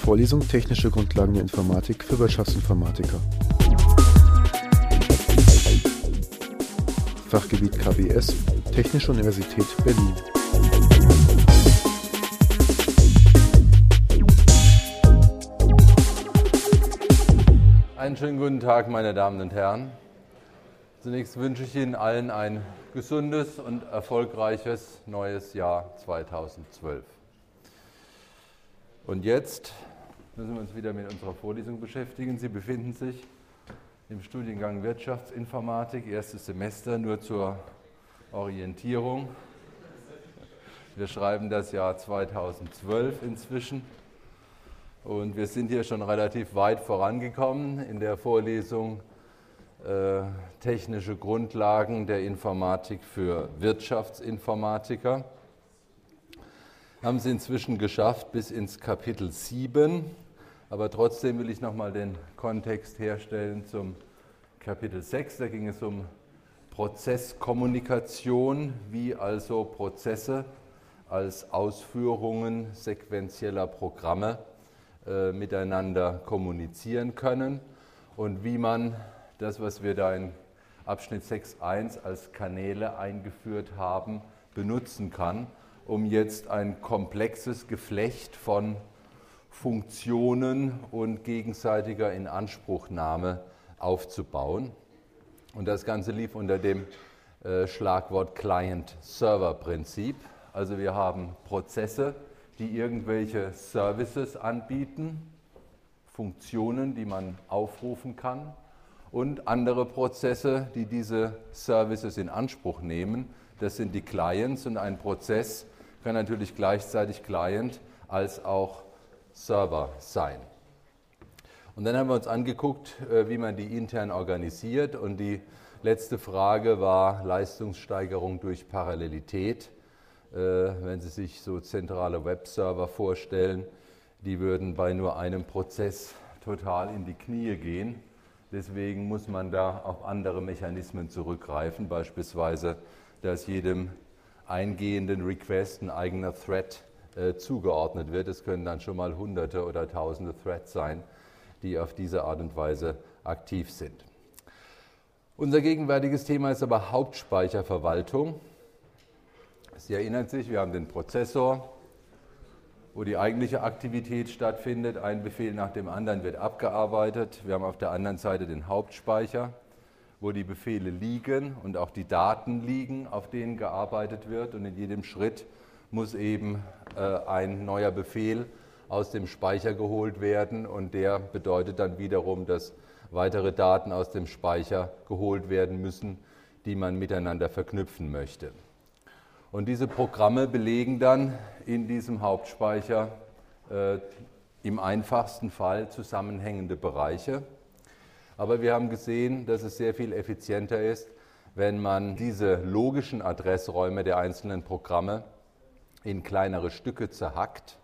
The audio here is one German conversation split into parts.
Vorlesung Technische Grundlagen der Informatik für Wirtschaftsinformatiker. Fachgebiet KBS, Technische Universität Berlin. Einen schönen guten Tag, meine Damen und Herren. Zunächst wünsche ich Ihnen allen ein gesundes und erfolgreiches neues Jahr 2012. Und jetzt müssen wir uns wieder mit unserer Vorlesung beschäftigen. Sie befinden sich im Studiengang Wirtschaftsinformatik, erstes Semester, nur zur Orientierung. Wir schreiben das Jahr 2012 inzwischen und wir sind hier schon relativ weit vorangekommen in der Vorlesung Technische Grundlagen der Informatik für Wirtschaftsinformatiker. Haben Sie inzwischen geschafft bis ins Kapitel 7, aber trotzdem will ich nochmal den Kontext herstellen zum Kapitel 6. Da ging es um Prozesskommunikation, wie also Prozesse als Ausführungen sequenzieller Programme miteinander kommunizieren können und wie man das, was wir da in Abschnitt 6.1 als Kanäle eingeführt haben, benutzen kann, um jetzt ein komplexes Geflecht von Funktionen und gegenseitiger Inanspruchnahme aufzubauen. Und das Ganze lief unter dem Schlagwort Client-Server-Prinzip. Also wir haben Prozesse, die irgendwelche Services anbieten, Funktionen, die man aufrufen kann, und andere Prozesse, die diese Services in Anspruch nehmen. Das sind die Clients, und ein Prozess kann natürlich gleichzeitig Client als auch Server sein. Und dann haben wir uns angeguckt, wie man die intern organisiert, und die letzte Frage war Leistungssteigerung durch Parallelität. Wenn Sie sich so zentrale Webserver vorstellen, die würden bei nur einem Prozess total in die Knie gehen. Deswegen muss man da auf andere Mechanismen zurückgreifen, beispielsweise, dass jedem eingehenden Request ein eigener Thread zugeordnet wird. Es können dann schon mal Hunderte oder Tausende Threads sein, die auf diese Art und Weise aktiv sind. Unser gegenwärtiges Thema ist aber Hauptspeicherverwaltung. Sie erinnern sich, wir haben den Prozessor, wo die eigentliche Aktivität stattfindet. Ein Befehl nach dem anderen wird abgearbeitet. Wir haben auf der anderen Seite den Hauptspeicher, wo die Befehle liegen und auch die Daten liegen, auf denen gearbeitet wird. Und in jedem Schritt muss eben ein neuer Befehl aus dem Speicher geholt werden. Und der bedeutet dann wiederum, dass weitere Daten aus dem Speicher geholt werden müssen, die man miteinander verknüpfen möchte. Und diese Programme belegen dann in diesem Hauptspeicher im einfachsten Fall zusammenhängende Bereiche. Aber wir haben gesehen, dass es sehr viel effizienter ist, wenn man diese logischen Adressräume der einzelnen Programme in kleinere Stücke zerhackt,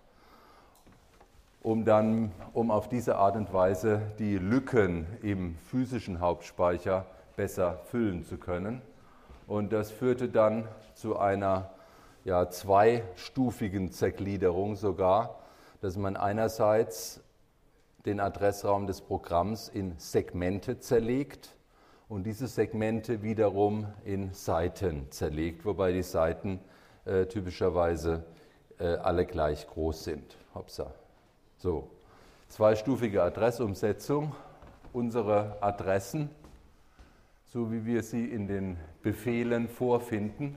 um auf diese Art und Weise die Lücken im physischen Hauptspeicher besser füllen zu können. Und das führte dann zu einer zweistufigen Zergliederung sogar, dass man einerseits den Adressraum des Programms in Segmente zerlegt und diese Segmente wiederum in Seiten zerlegt, wobei die Seiten typischerweise alle gleich groß sind. Hopsa. So, zweistufige Adressumsetzung. Unsere Adressen, so wie wir sie in den Befehlen vorfinden,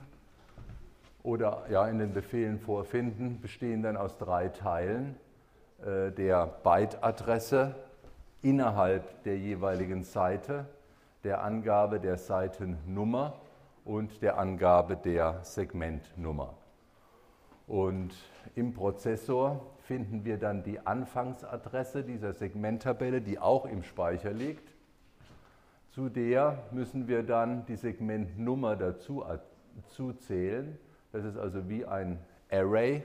bestehen dann aus 3 Teilen der Byte-Adresse innerhalb der jeweiligen Seite, der Angabe der Seitennummer und der Angabe der Segmentnummer. Und im Prozessor finden wir dann die Anfangsadresse dieser Segmenttabelle, die auch im Speicher liegt. Zu der müssen wir dann die Segmentnummer dazu zählen. Das ist also wie ein Array.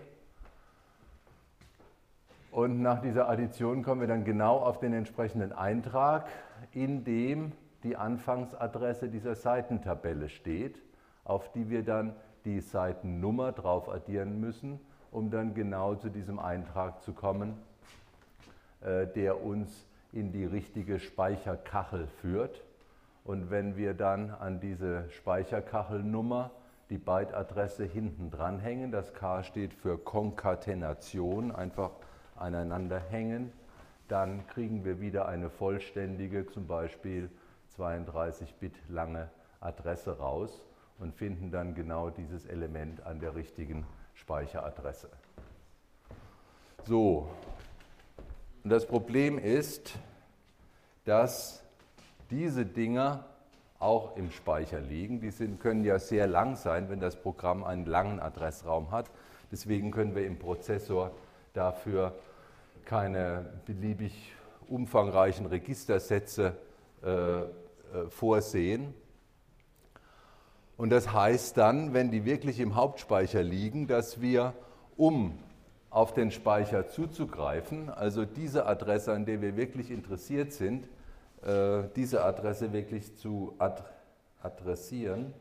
Und nach dieser Addition kommen wir dann genau auf den entsprechenden Eintrag, in dem die Anfangsadresse dieser Seitentabelle steht, auf die wir dann die Seitennummer drauf addieren müssen, um dann genau zu diesem Eintrag zu kommen, der uns in die richtige Speicherkachel führt. Und wenn wir dann an diese Speicherkachelnummer die Byte-Adresse hinten dranhängen, das K steht für Konkatenation, einfach aneinander hängen, dann kriegen wir wieder eine vollständige, zum Beispiel 32-Bit lange Adresse raus und finden dann genau dieses Element an der richtigen Speicheradresse. So, und das Problem ist, dass diese Dinger auch im Speicher liegen. Die können ja sehr lang sein, wenn das Programm einen langen Adressraum hat. Deswegen können wir im Prozessor dafür keine beliebig umfangreichen Registersätze vorsehen. Und das heißt dann, wenn die wirklich im Hauptspeicher liegen, dass wir, um auf den Speicher zuzugreifen, also diese Adresse, an der wir wirklich interessiert sind, diese Adresse wirklich zu adressieren,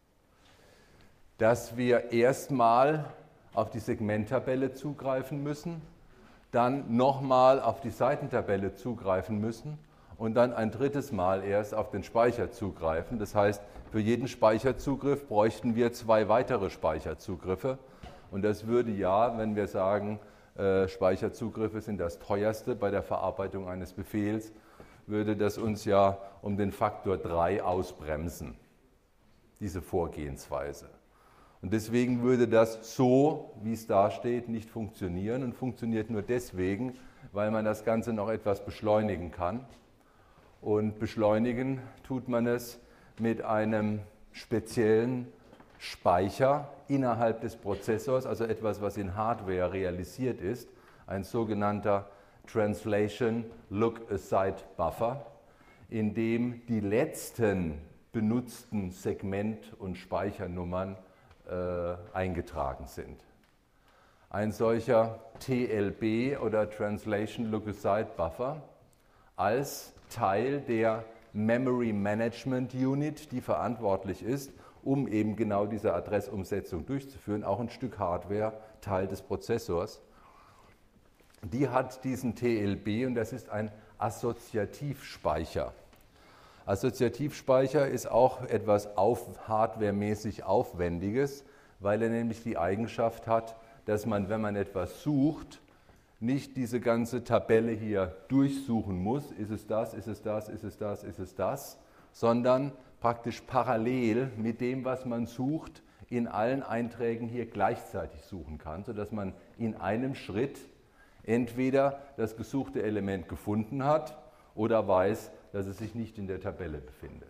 dass wir erstmal auf die Segmenttabelle zugreifen müssen, dann nochmal auf die Seitentabelle zugreifen müssen und dann ein drittes Mal erst auf den Speicher zugreifen. Das heißt, für jeden Speicherzugriff bräuchten wir 2 weitere Speicherzugriffe. Und das würde ja, wenn wir sagen, Speicherzugriffe sind das teuerste bei der Verarbeitung eines Befehls, würde das uns ja um den Faktor 3 ausbremsen, diese Vorgehensweise. Und deswegen würde das so, wie es da steht, nicht funktionieren und funktioniert nur deswegen, weil man das Ganze noch etwas beschleunigen kann. Und beschleunigen tut man es mit einem speziellen Speicher innerhalb des Prozessors, also etwas, was in Hardware realisiert ist, ein sogenannter Translation Look-Aside Buffer, in dem die letzten benutzten Segment- und Speichernummern eingetragen sind. Ein solcher TLB oder Translation Look-Aside Buffer als Teil der Memory Management Unit, die verantwortlich ist, um eben genau diese Adressumsetzung durchzuführen, auch ein Stück Hardware, Teil des Prozessors. Die hat diesen TLB und das ist ein Assoziativspeicher. Assoziativspeicher ist auch etwas hardwaremäßig Aufwendiges, weil er nämlich die Eigenschaft hat, dass man, wenn man etwas sucht, nicht diese ganze Tabelle hier durchsuchen muss, ist es das, ist es das, ist es das, ist es das, sondern praktisch parallel mit dem, was man sucht, in allen Einträgen hier gleichzeitig suchen kann, sodass man in einem Schritt entweder das gesuchte Element gefunden hat oder weiß, dass es sich nicht in der Tabelle befindet.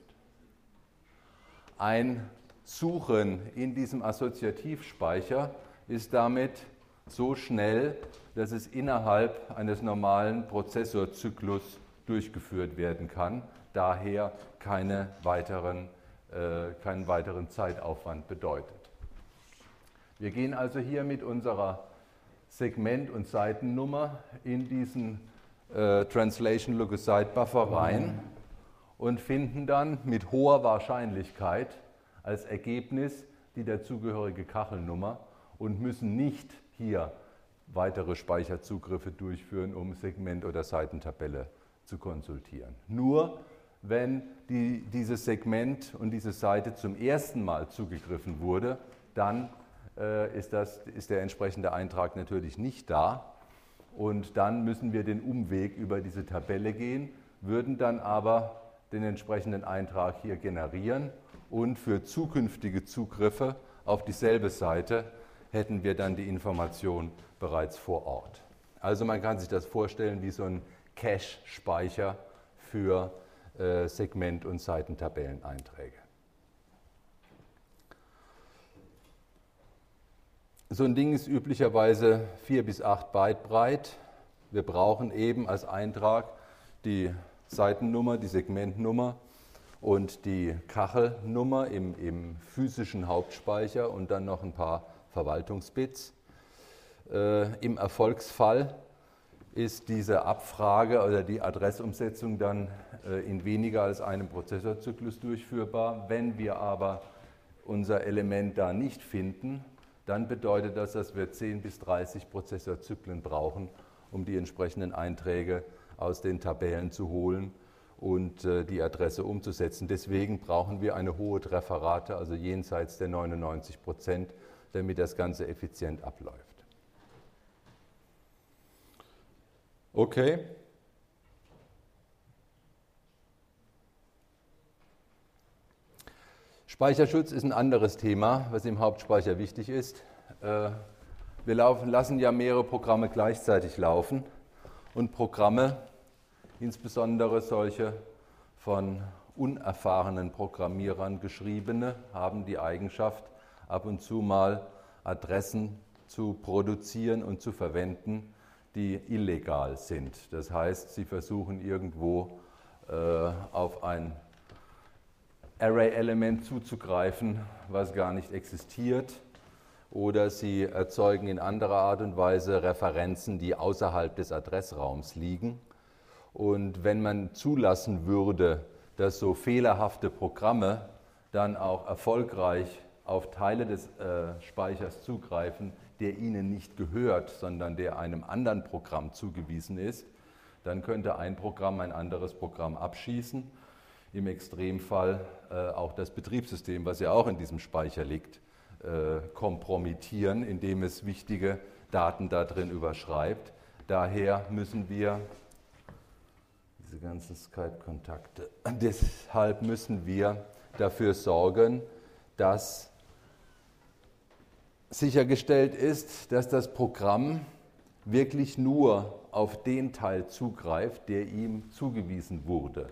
Ein Suchen in diesem Assoziativspeicher ist damit so schnell, dass es innerhalb eines normalen Prozessorzyklus durchgeführt werden kann, daher keinen weiteren Zeitaufwand bedeutet. Wir gehen also hier mit unserer Segment- und Seitennummer in diesen Translation Look-Aside Buffer rein und finden dann mit hoher Wahrscheinlichkeit als Ergebnis die dazugehörige Kachelnummer und müssen nicht hier weitere Speicherzugriffe durchführen, um Segment- oder Seitentabelle zu konsultieren. Nur wenn dieses Segment und diese Seite zum ersten Mal zugegriffen wurde, dann ist der entsprechende Eintrag natürlich nicht da. Und dann müssen wir den Umweg über diese Tabelle gehen, würden dann aber den entsprechenden Eintrag hier generieren und für zukünftige Zugriffe auf dieselbe Seite hätten wir dann die Information bereits vor Ort. Also man kann sich das vorstellen wie so ein Cache-Speicher für Segment- und Seitentabelleneinträge. So ein Ding ist üblicherweise 4 bis 8 Byte breit. Wir brauchen eben als Eintrag die Seitennummer, die Segmentnummer und die Kachelnummer im physischen Hauptspeicher und dann noch ein paar Verwaltungsbits. Im Erfolgsfall ist diese Abfrage oder die Adressumsetzung dann in weniger als einem Prozessorzyklus durchführbar. Wenn wir aber unser Element da nicht finden, dann bedeutet das, dass wir 10 bis 30 Prozessorzyklen brauchen, um die entsprechenden Einträge aus den Tabellen zu holen und die Adresse umzusetzen. Deswegen brauchen wir eine hohe Trefferrate, also jenseits der 99%, damit das Ganze effizient abläuft. Okay. Speicherschutz ist ein anderes Thema, was im Hauptspeicher wichtig ist. Wir lassen ja mehrere Programme gleichzeitig laufen und Programme, insbesondere solche von unerfahrenen Programmierern geschriebene, haben die Eigenschaft, ab und zu mal Adressen zu produzieren und zu verwenden, die illegal sind. Das heißt, sie versuchen irgendwo auf ein Array-Element zuzugreifen, was gar nicht existiert, oder sie erzeugen in anderer Art und Weise Referenzen, die außerhalb des Adressraums liegen. Und wenn man zulassen würde, dass so fehlerhafte Programme dann auch erfolgreich auf Teile des Speichers zugreifen, der ihnen nicht gehört, sondern der einem anderen Programm zugewiesen ist, dann könnte ein Programm ein anderes Programm abschießen. Im Extremfall auch das Betriebssystem, was ja auch in diesem Speicher liegt, kompromittieren, indem es wichtige Daten da drin überschreibt. Daher müssen wir diese ganzen Skype-Kontakte, deshalb müssen wir dafür sorgen, dass sichergestellt ist, dass das Programm wirklich nur auf den Teil zugreift, der ihm zugewiesen wurde.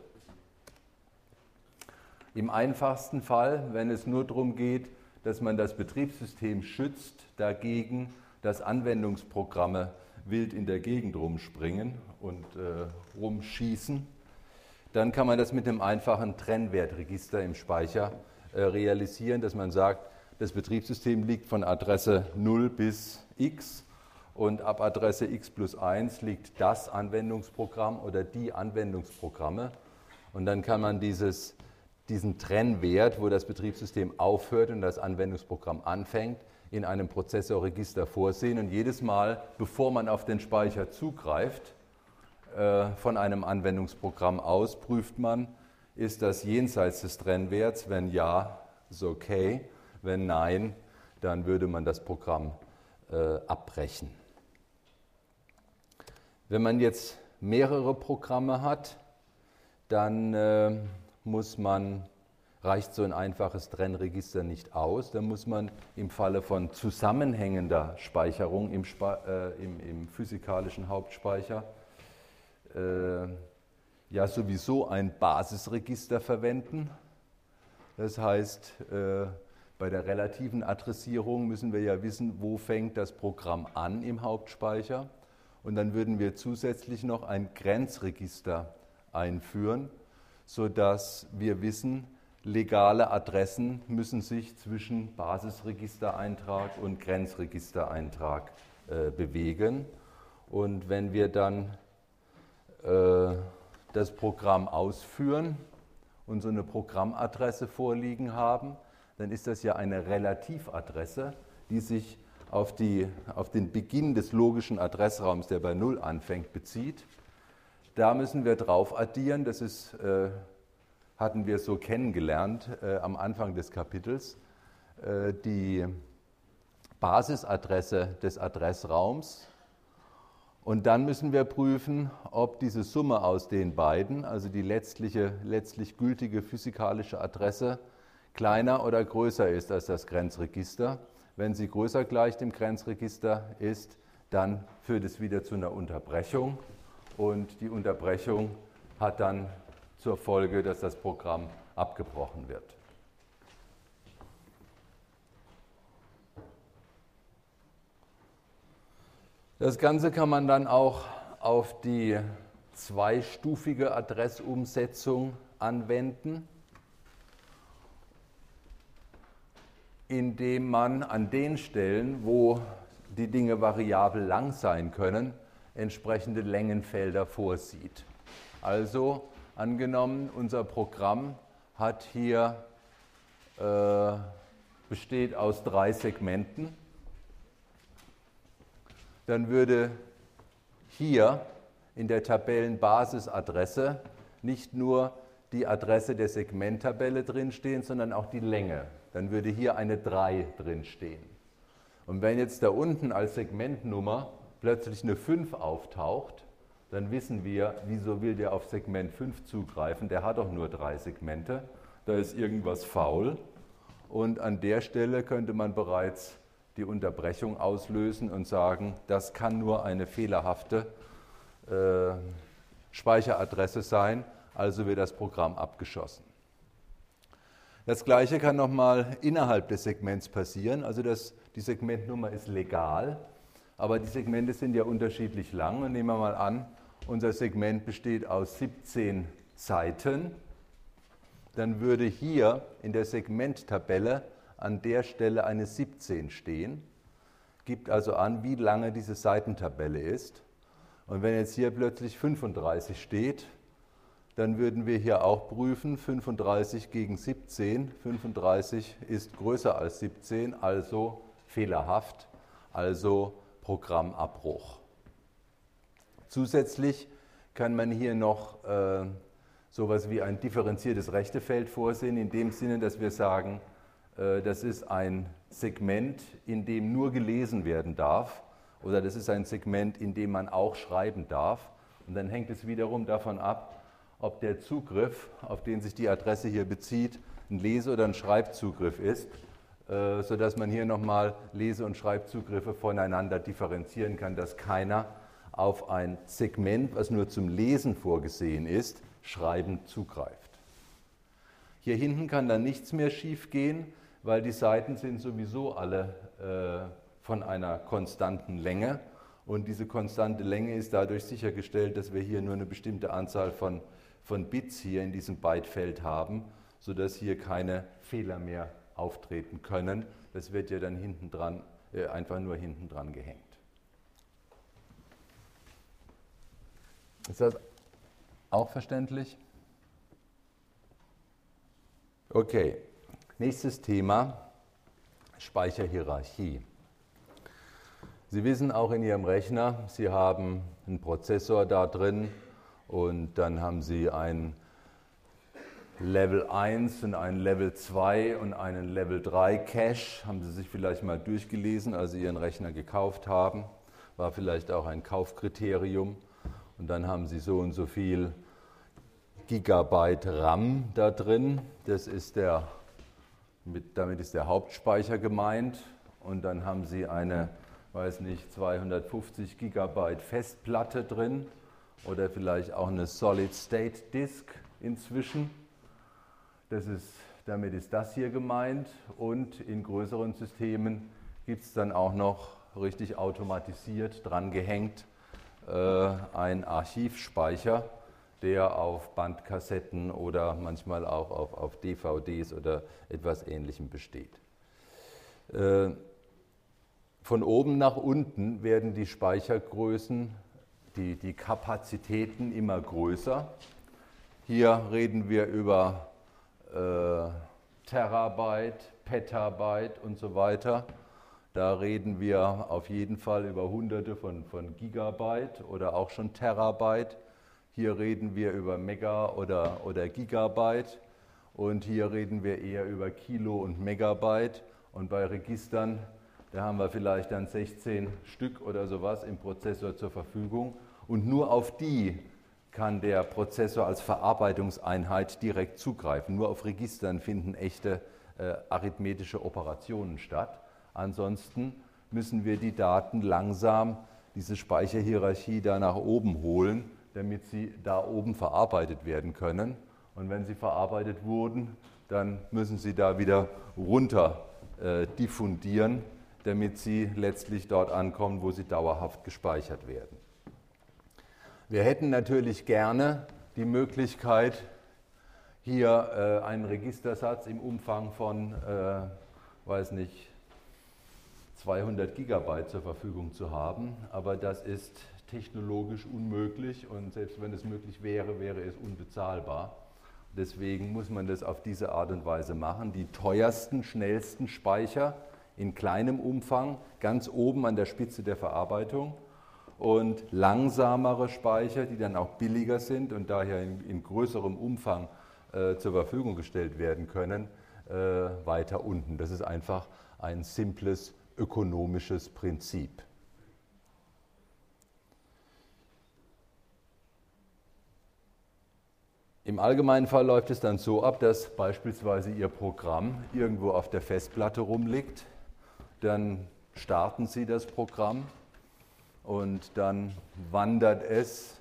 Im einfachsten Fall, wenn es nur darum geht, dass man das Betriebssystem schützt dagegen, dass Anwendungsprogramme wild in der Gegend rumspringen und rumschießen, dann kann man das mit einem einfachen Trennwertregister im Speicher realisieren, dass man sagt, das Betriebssystem liegt von Adresse 0 bis x und ab Adresse x plus 1 liegt das Anwendungsprogramm oder die Anwendungsprogramme. Und dann kann man diesen Trennwert, wo das Betriebssystem aufhört und das Anwendungsprogramm anfängt, in einem Prozessorregister vorsehen. Und jedes Mal, bevor man auf den Speicher zugreift, von einem Anwendungsprogramm aus, prüft man, ist das jenseits des Trennwerts? Wenn ja, ist okay. Wenn nein, dann würde man das Programm abbrechen. Wenn man jetzt mehrere Programme hat, dann reicht so ein einfaches Trennregister nicht aus. Dann muss man im Falle von zusammenhängender Speicherung im physikalischen Hauptspeicher ja sowieso ein Basisregister verwenden. Das heißt, bei der relativen Adressierung müssen wir ja wissen, wo fängt das Programm an im Hauptspeicher. Und dann würden wir zusätzlich noch ein Grenzregister einführen, sodass wir wissen, legale Adressen müssen sich zwischen Basisregistereintrag und Grenzregistereintrag bewegen. Und wenn wir dann das Programm ausführen und so eine Programmadresse vorliegen haben, dann ist das ja eine Relativadresse, die sich auf den Beginn des logischen Adressraums, der bei 0 anfängt, bezieht. Da müssen wir drauf addieren, das hatten wir so kennengelernt am Anfang des Kapitels, die Basisadresse des Adressraums. Und dann müssen wir prüfen, ob diese Summe aus den beiden, also die letztlich gültige physikalische Adresse, kleiner oder größer ist als das Grenzregister. Wenn sie größer gleich dem Grenzregister ist, dann führt es wieder zu einer Unterbrechung. Und die Unterbrechung hat dann zur Folge, dass das Programm abgebrochen wird. Das Ganze kann man dann auch auf die zweistufige Adressumsetzung anwenden, indem man an den Stellen, wo die Dinge variabel lang sein können, entsprechende Längenfelder vorsieht. Also angenommen, unser Programm besteht aus 3 Segmenten, dann würde hier in der Tabellenbasisadresse nicht nur die Adresse der Segmenttabelle drinstehen, sondern auch die Länge. Dann würde hier eine 3 drinstehen. Und wenn jetzt da unten als Segmentnummer plötzlich eine 5 auftaucht, dann wissen wir, wieso will der auf Segment 5 zugreifen? Der hat doch nur 3 Segmente, da ist irgendwas faul. Und an der Stelle könnte man bereits die Unterbrechung auslösen und sagen, das kann nur eine fehlerhafte Speicheradresse sein, also wird das Programm abgeschossen. Das Gleiche kann nochmal innerhalb des Segments passieren, also die Segmentnummer ist legal, aber die Segmente sind ja unterschiedlich lang. Und nehmen wir mal an, unser Segment besteht aus 17 Seiten, dann würde hier in der Segmenttabelle an der Stelle eine 17 stehen, gibt also an, wie lange diese Seitentabelle ist. Und wenn jetzt hier plötzlich 35 steht, dann würden wir hier auch prüfen, 35 gegen 17, 35 ist größer als 17, also fehlerhaft, also Programmabbruch. Zusätzlich kann man hier noch sowas wie ein differenziertes Rechtefeld vorsehen, in dem Sinne, dass wir sagen, das ist ein Segment, in dem nur gelesen werden darf, oder das ist ein Segment, in dem man auch schreiben darf. Und dann hängt es wiederum davon ab, ob der Zugriff, auf den sich die Adresse hier bezieht, ein Lese- oder ein Schreibzugriff ist, sodass man hier nochmal Lese- und Schreibzugriffe voneinander differenzieren kann, dass keiner auf ein Segment, was nur zum Lesen vorgesehen ist, schreibend zugreift. Hier hinten kann dann nichts mehr schief gehen, weil die Seiten sind sowieso alle von einer konstanten Länge. Und diese konstante Länge ist dadurch sichergestellt, dass wir hier nur eine bestimmte Anzahl von Bits hier in diesem Bytefeld haben, sodass hier keine Fehler mehr auftreten können. Das wird ja dann hinten dran, einfach nur hinten dran gehängt. Ist das auch verständlich? Okay, nächstes Thema, Speicherhierarchie. Sie wissen auch in Ihrem Rechner, Sie haben einen Prozessor da drin und dann haben Sie ein Level 1 und einen Level 2 und einen Level 3 Cache. Haben Sie sich vielleicht mal durchgelesen, als Sie Ihren Rechner gekauft haben. War vielleicht auch ein Kaufkriterium. Und dann haben Sie so und so viel Gigabyte RAM da drin. Damit ist der Hauptspeicher gemeint. Und dann haben Sie eine, 250 Gigabyte Festplatte drin oder vielleicht auch eine Solid-State-Disk inzwischen. Damit ist das hier gemeint. Und in größeren Systemen gibt es dann auch noch richtig automatisiert dran gehängt ein Archivspeicher, der auf Bandkassetten oder manchmal auch auf DVDs oder etwas Ähnlichem besteht. Von oben nach unten werden die Speichergrößen, die Kapazitäten immer größer. Hier reden wir über Terabyte, Petabyte und so weiter. Da reden wir auf jeden Fall über Hunderte von Gigabyte oder auch schon Terabyte. Hier reden wir über Mega oder Gigabyte und hier reden wir eher über Kilo und Megabyte. Und bei Registern, da haben wir vielleicht dann 16 Stück oder sowas im Prozessor zur Verfügung. Und nur auf die kann der Prozessor als Verarbeitungseinheit direkt zugreifen. Nur auf Registern finden echte arithmetische Operationen statt. Ansonsten müssen wir die Daten langsam, diese Speicherhierarchie da nach oben holen, damit sie da oben verarbeitet werden können. Und wenn sie verarbeitet wurden, dann müssen sie da wieder runter diffundieren, damit sie letztlich dort ankommen, wo sie dauerhaft gespeichert werden. Wir hätten natürlich gerne die Möglichkeit, hier einen Registersatz im Umfang von, 200 Gigabyte zur Verfügung zu haben, aber das ist technologisch unmöglich und selbst wenn es möglich wäre, wäre es unbezahlbar. Deswegen muss man das auf diese Art und Weise machen. Die teuersten, schnellsten Speicher in kleinem Umfang, ganz oben an der Spitze der Verarbeitung und langsamere Speicher, die dann auch billiger sind und daher in größerem Umfang zur Verfügung gestellt werden können, weiter unten. Das ist einfach ein simples ökonomisches Prinzip. Im allgemeinen Fall läuft es dann so ab, dass beispielsweise Ihr Programm irgendwo auf der Festplatte rumliegt. Dann starten Sie das Programm und dann wandert es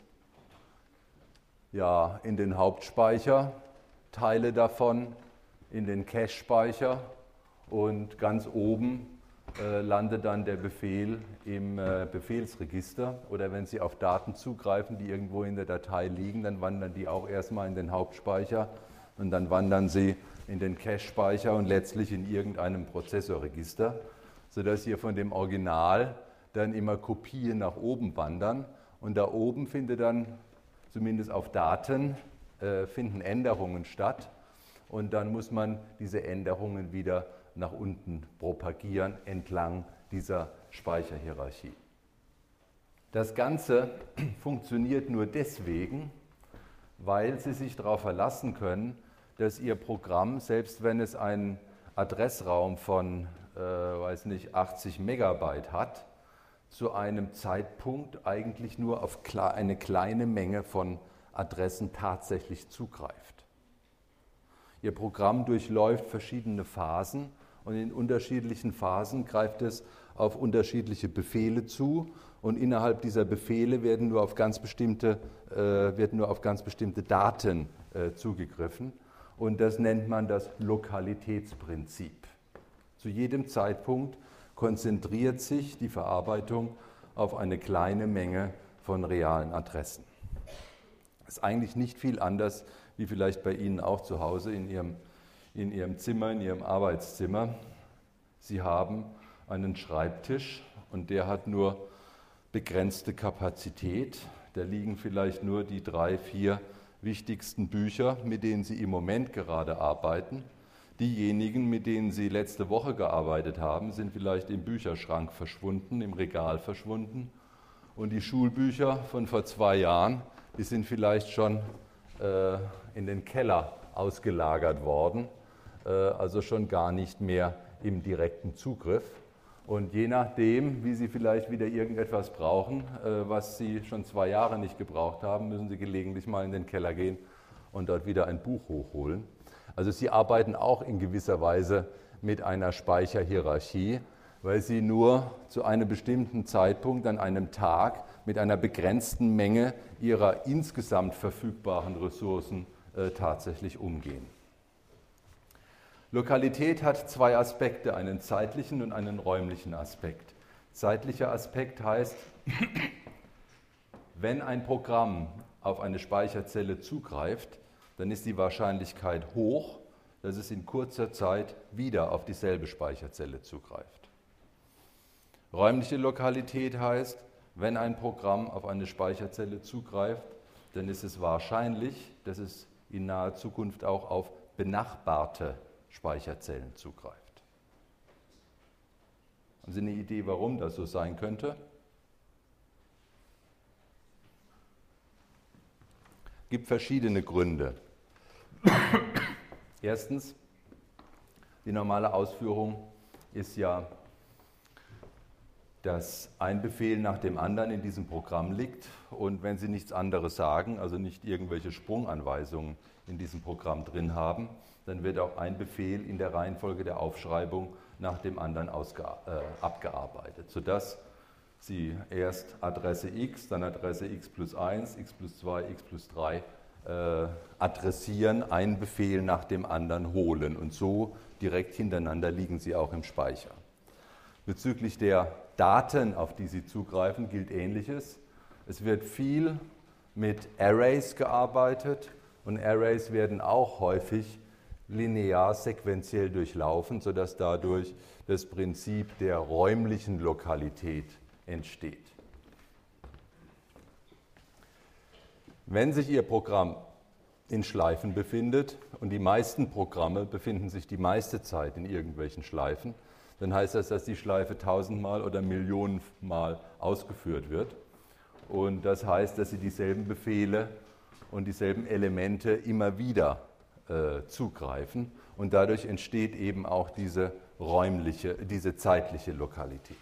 ja in den Hauptspeicher, Teile davon in den Cache-Speicher und ganz oben landet dann der Befehl im Befehlsregister. Oder wenn Sie auf Daten zugreifen, die irgendwo in der Datei liegen, dann wandern die auch erstmal in den Hauptspeicher und dann wandern sie in den Cache-Speicher und letztlich in irgendeinem Prozessorregister, sodass hier von dem Original dann immer Kopien nach oben wandern. Und da oben findet dann, zumindest auf Daten, finden Änderungen statt. Und dann muss man diese Änderungen wieder nach unten propagieren entlang dieser Speicherhierarchie. Das Ganze funktioniert nur deswegen, weil Sie sich darauf verlassen können, dass Ihr Programm, selbst wenn es einen Adressraum von 80 Megabyte hat, zu einem Zeitpunkt eigentlich nur auf eine kleine Menge von Adressen tatsächlich zugreift. Ihr Programm durchläuft verschiedene Phasen und in unterschiedlichen Phasen greift es auf unterschiedliche Befehle zu und innerhalb dieser Befehle wird nur auf ganz bestimmte Daten zugegriffen und das nennt man das Lokalitätsprinzip. Zu jedem Zeitpunkt konzentriert sich die Verarbeitung auf eine kleine Menge von realen Adressen. Das ist eigentlich nicht viel anders wie vielleicht bei Ihnen auch zu Hause in Ihrem Zimmer, in Ihrem Arbeitszimmer. Sie haben einen Schreibtisch und der hat nur begrenzte Kapazität. Da liegen vielleicht nur die 3, 4 wichtigsten Bücher, mit denen Sie im Moment gerade arbeiten. Diejenigen, mit denen Sie letzte Woche gearbeitet haben, sind vielleicht im Bücherschrank verschwunden, im Regal verschwunden. Und die Schulbücher von vor 2 Jahren, die sind vielleicht schon in den Keller ausgelagert worden, also schon gar nicht mehr im direkten Zugriff. Und je nachdem, wie Sie vielleicht wieder irgendetwas brauchen, was Sie schon 2 Jahre nicht gebraucht haben, müssen Sie gelegentlich mal in den Keller gehen und dort wieder ein Buch hochholen. Also Sie arbeiten auch in gewisser Weise mit einer Speicherhierarchie, weil Sie nur zu einem bestimmten Zeitpunkt an einem Tag mit einer begrenzten Menge Ihrer insgesamt verfügbaren Ressourcen tatsächlich umgehen. Lokalität hat 2 Aspekte, einen zeitlichen und einen räumlichen Aspekt. Zeitlicher Aspekt heißt, wenn ein Programm auf eine Speicherzelle zugreift, dann ist die Wahrscheinlichkeit hoch, dass es in kurzer Zeit wieder auf dieselbe Speicherzelle zugreift. Räumliche Lokalität heißt, wenn ein Programm auf eine Speicherzelle zugreift, dann ist es wahrscheinlich, dass es in naher Zukunft auch auf benachbarte Speicherzellen zugreift. Haben Sie eine Idee, warum das so sein könnte? Es gibt verschiedene Gründe. Erstens, die normale Ausführung ist ja, dass ein Befehl nach dem anderen in diesem Programm liegt und wenn Sie nichts anderes sagen, also nicht irgendwelche Sprunganweisungen in diesem Programm drin haben, dann wird auch ein Befehl in der Reihenfolge der Aufschreibung nach dem anderen abgearbeitet, sodass Sie erst Adresse x, dann Adresse x plus 1, x plus 2, x plus 3 adressieren, einen Befehl nach dem anderen holen und so direkt hintereinander liegen sie auch im Speicher. Bezüglich der Daten, auf die Sie zugreifen, gilt Ähnliches. Es wird viel mit Arrays gearbeitet und Arrays werden auch häufig linear sequenziell durchlaufen, sodass dadurch das Prinzip der räumlichen Lokalität entsteht. Wenn sich Ihr Programm in Schleifen befindet, und die meisten Programme befinden sich die meiste Zeit in irgendwelchen Schleifen, dann heißt das, dass die Schleife 1000-mal oder Millionenmal ausgeführt wird. Und das heißt, dass Sie dieselben Befehle und dieselben Elemente immer wieder zugreifen. Und dadurch entsteht eben auch diese zeitliche Lokalität.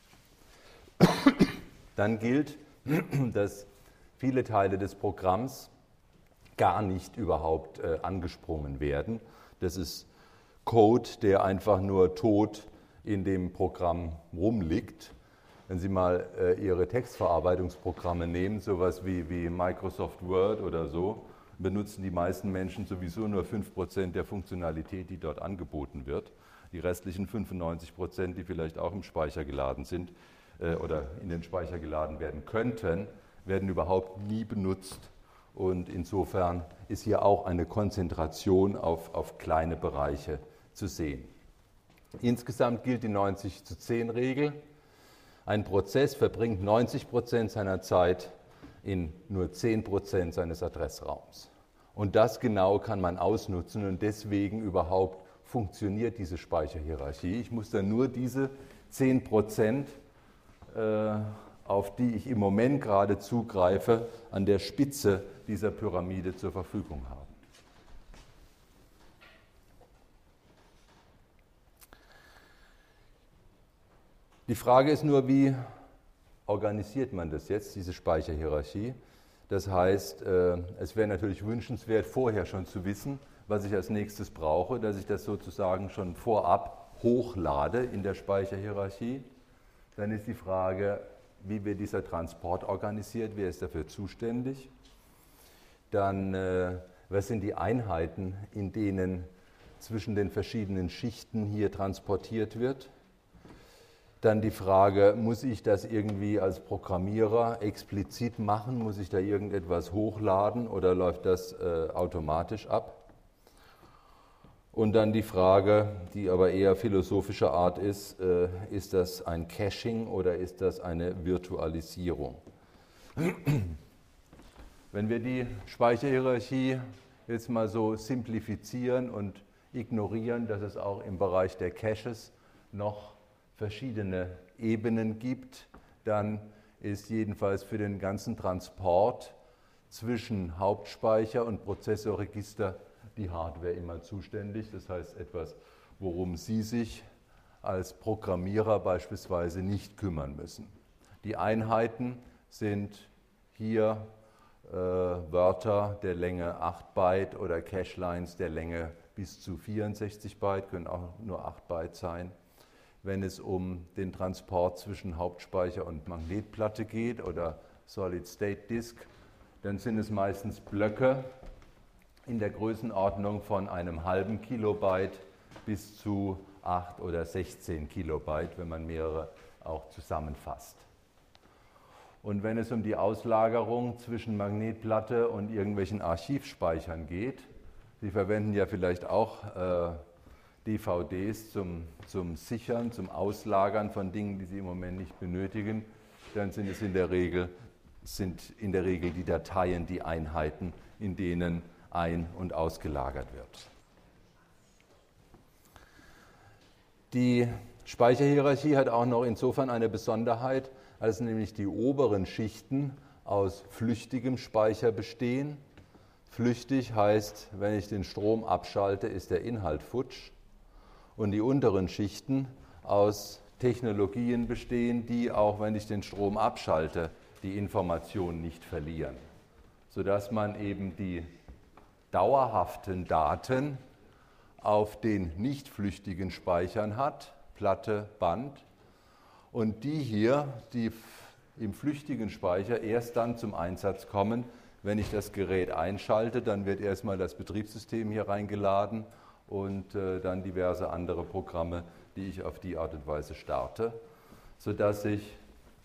Dann gilt, dass viele Teile des Programms gar nicht überhaupt angesprungen werden. Das ist Code, der einfach nur tot in dem Programm rumliegt. Wenn Sie mal Ihre Textverarbeitungsprogramme nehmen, sowas wie Microsoft Word oder so, benutzen die meisten Menschen sowieso nur 5% der Funktionalität, die dort angeboten wird. Die restlichen 95%, die vielleicht auch im Speicher geladen sind oder in den Speicher geladen werden könnten, werden überhaupt nie benutzt. Und insofern ist hier auch eine Konzentration auf kleine Bereiche zu sehen. Insgesamt gilt die 90:10-Regel. Ein Prozess verbringt 90% seiner Zeit in nur 10% seines Adressraums. Und das genau kann man ausnutzen und deswegen überhaupt funktioniert diese Speicherhierarchie. Ich muss dann nur diese 10%, auf die ich im Moment gerade zugreife, an der Spitze dieser Pyramide zur Verfügung haben. Die Frage ist nur, wie organisiert man das jetzt, diese Speicherhierarchie? Das heißt, es wäre natürlich wünschenswert, vorher schon zu wissen, was ich als nächstes brauche, dass ich das sozusagen schon vorab hochlade in der Speicherhierarchie. Dann ist die Frage, wie wird dieser Transport organisiert, wer ist dafür zuständig? Dann, was sind die Einheiten, in denen zwischen den verschiedenen Schichten hier transportiert wird? Dann die Frage, muss ich das irgendwie als Programmierer explizit machen? Muss ich da irgendetwas hochladen oder läuft das automatisch ab? Und dann die Frage, die aber eher philosophischer Art ist das ein Caching oder ist das eine Virtualisierung? Wenn wir die Speicherhierarchie jetzt mal so simplifizieren und ignorieren, dass es auch im Bereich der Caches noch verschiedene Ebenen gibt, dann ist jedenfalls für den ganzen Transport zwischen Hauptspeicher und Prozessorregister die Hardware immer zuständig. Das heißt etwas, worum Sie sich als Programmierer beispielsweise nicht kümmern müssen. Die Einheiten sind hier Wörter der Länge 8 Byte oder Cache-Lines der Länge bis zu 64 Byte, können auch nur 8 Byte sein. Wenn es um den Transport zwischen Hauptspeicher und Magnetplatte geht oder Solid-State-Disk, dann sind es meistens Blöcke in der Größenordnung von einem halben Kilobyte bis zu 8 oder 16 Kilobyte, wenn man mehrere auch zusammenfasst. Und wenn es um die Auslagerung zwischen Magnetplatte und irgendwelchen Archivspeichern geht, Sie verwenden ja vielleicht auch DVDs zum Sichern, zum Auslagern von Dingen, die Sie im Moment nicht benötigen, dann sind es in der Regel die Dateien, die Einheiten, in denen ein- und ausgelagert wird. Die Speicherhierarchie hat auch noch insofern eine Besonderheit, als nämlich die oberen Schichten aus flüchtigem Speicher bestehen. Flüchtig heißt, wenn ich den Strom abschalte, ist der Inhalt futsch. Und die unteren Schichten aus Technologien bestehen, die, auch wenn ich den Strom abschalte, die Information nicht verlieren, sodass man eben die dauerhaften Daten auf den nicht flüchtigen Speichern hat, Platte, Band, und die hier, die im flüchtigen Speicher, erst dann zum Einsatz kommen, wenn ich das Gerät einschalte. Dann wird erstmal das Betriebssystem hier reingeladen und dann diverse andere Programme, die ich auf die Art und Weise starte, sodass ich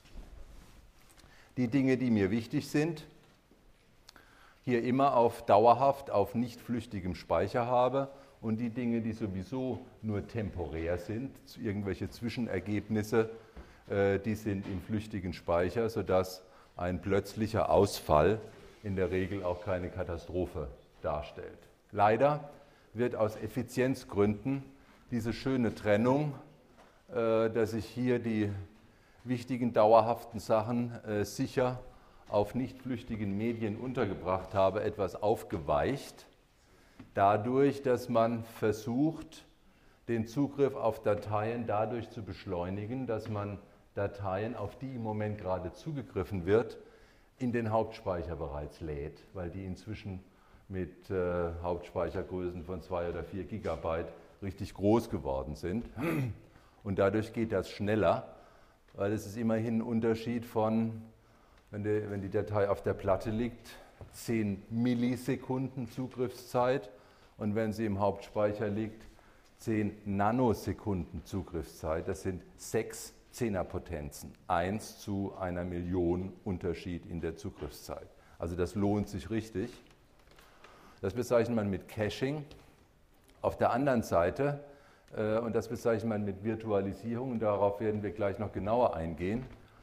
die Dinge, die mir wichtig sind, hier immer dauerhaft auf nicht flüchtigem Speicher habe und die Dinge, die sowieso nur temporär sind, irgendwelche Zwischenergebnisse, die sind im flüchtigen Speicher, sodass ein plötzlicher Ausfall in der Regel auch keine Katastrophe darstellt. Leider wird aus Effizienzgründen diese schöne Trennung, dass ich hier die wichtigen dauerhaften Sachen sicher auf nicht flüchtigen Medien untergebracht habe, etwas aufgeweicht, dadurch, dass man versucht, den Zugriff auf Dateien dadurch zu beschleunigen, dass man Dateien, auf die im Moment gerade zugegriffen wird, in den Hauptspeicher bereits lädt, weil die inzwischen mit Hauptspeichergrößen von 2 oder 4 Gigabyte richtig groß geworden sind. Und dadurch geht das schneller, weil es ist immerhin ein Unterschied von, wenn die Datei auf der Platte liegt, 10 Millisekunden Zugriffszeit und wenn sie im Hauptspeicher liegt, 10 Nanosekunden Zugriffszeit. Das sind 6 Zehnerpotenzen, 1 zu 1 Million Unterschied in der Zugriffszeit. Also das lohnt sich richtig. Das bezeichnet man mit Caching. Auf der anderen Seite, und das bezeichnet man mit Virtualisierung, und darauf werden wir gleich noch genauer eingehen,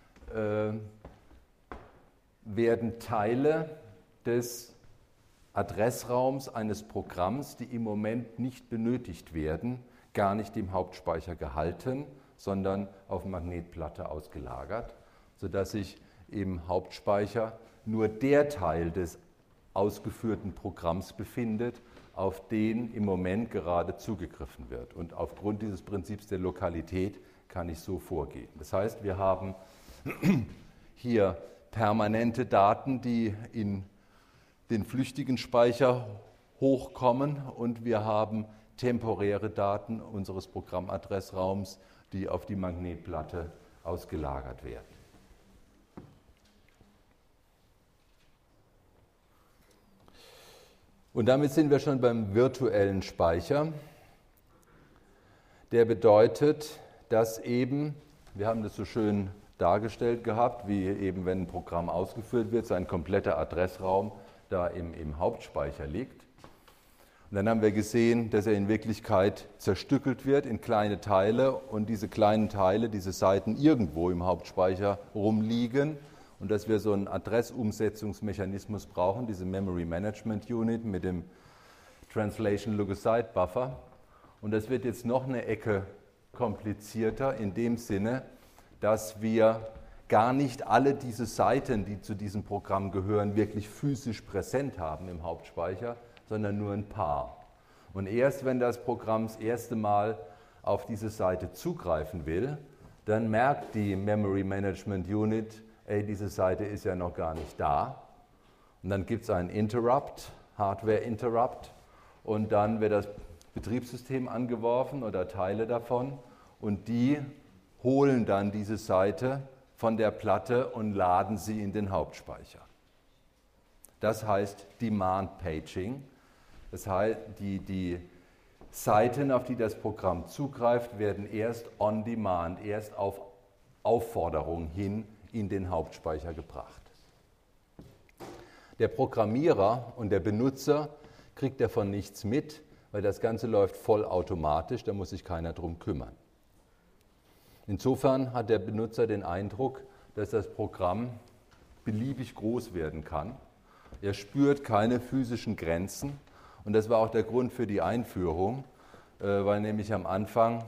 werden Teile des Adressraums eines Programms, die im Moment nicht benötigt werden, gar nicht im Hauptspeicher gehalten, sondern auf Magnetplatte ausgelagert, sodass sich im Hauptspeicher nur der Teil des ausgeführten Programms befindet, auf den im Moment gerade zugegriffen wird. Und aufgrund dieses Prinzips der Lokalität kann ich so vorgehen. Das heißt, wir haben hier permanente Daten, die in den flüchtigen Speicher hochkommen, und wir haben temporäre Daten unseres Programmadressraums, die auf die Magnetplatte ausgelagert werden. Und damit sind wir schon beim virtuellen Speicher. Der bedeutet, dass eben, wir haben das so schön dargestellt gehabt, wie eben, wenn ein Programm ausgeführt wird, sein kompletter Adressraum da im Hauptspeicher liegt. Und dann haben wir gesehen, dass er in Wirklichkeit zerstückelt wird in kleine Teile und diese kleinen Teile, diese Seiten irgendwo im Hauptspeicher rumliegen und dass wir so einen Adressumsetzungsmechanismus brauchen, diese Memory Management Unit mit dem Translation Look-Aside Buffer. Und das wird jetzt noch eine Ecke komplizierter in dem Sinne, dass wir gar nicht alle diese Seiten, die zu diesem Programm gehören, wirklich physisch präsent haben im Hauptspeicher, sondern nur ein paar. Und erst wenn das Programm das erste Mal auf diese Seite zugreifen will, dann merkt die Memory Management Unit, ey, diese Seite ist ja noch gar nicht da. Und dann gibt es einen Interrupt, Hardware Interrupt, und dann wird das Betriebssystem angeworfen oder Teile davon und die holen dann diese Seite von der Platte und laden sie in den Hauptspeicher. Das heißt Demand Paging. Das heißt, die Seiten, auf die das Programm zugreift, werden erst on demand, erst auf Aufforderung hin in den Hauptspeicher gebracht. Der Programmierer und der Benutzer kriegt davon nichts mit, weil das Ganze läuft vollautomatisch, da muss sich keiner drum kümmern. Insofern hat der Benutzer den Eindruck, dass das Programm beliebig groß werden kann. Er spürt keine physischen Grenzen und das war auch der Grund für die Einführung, weil nämlich am Anfang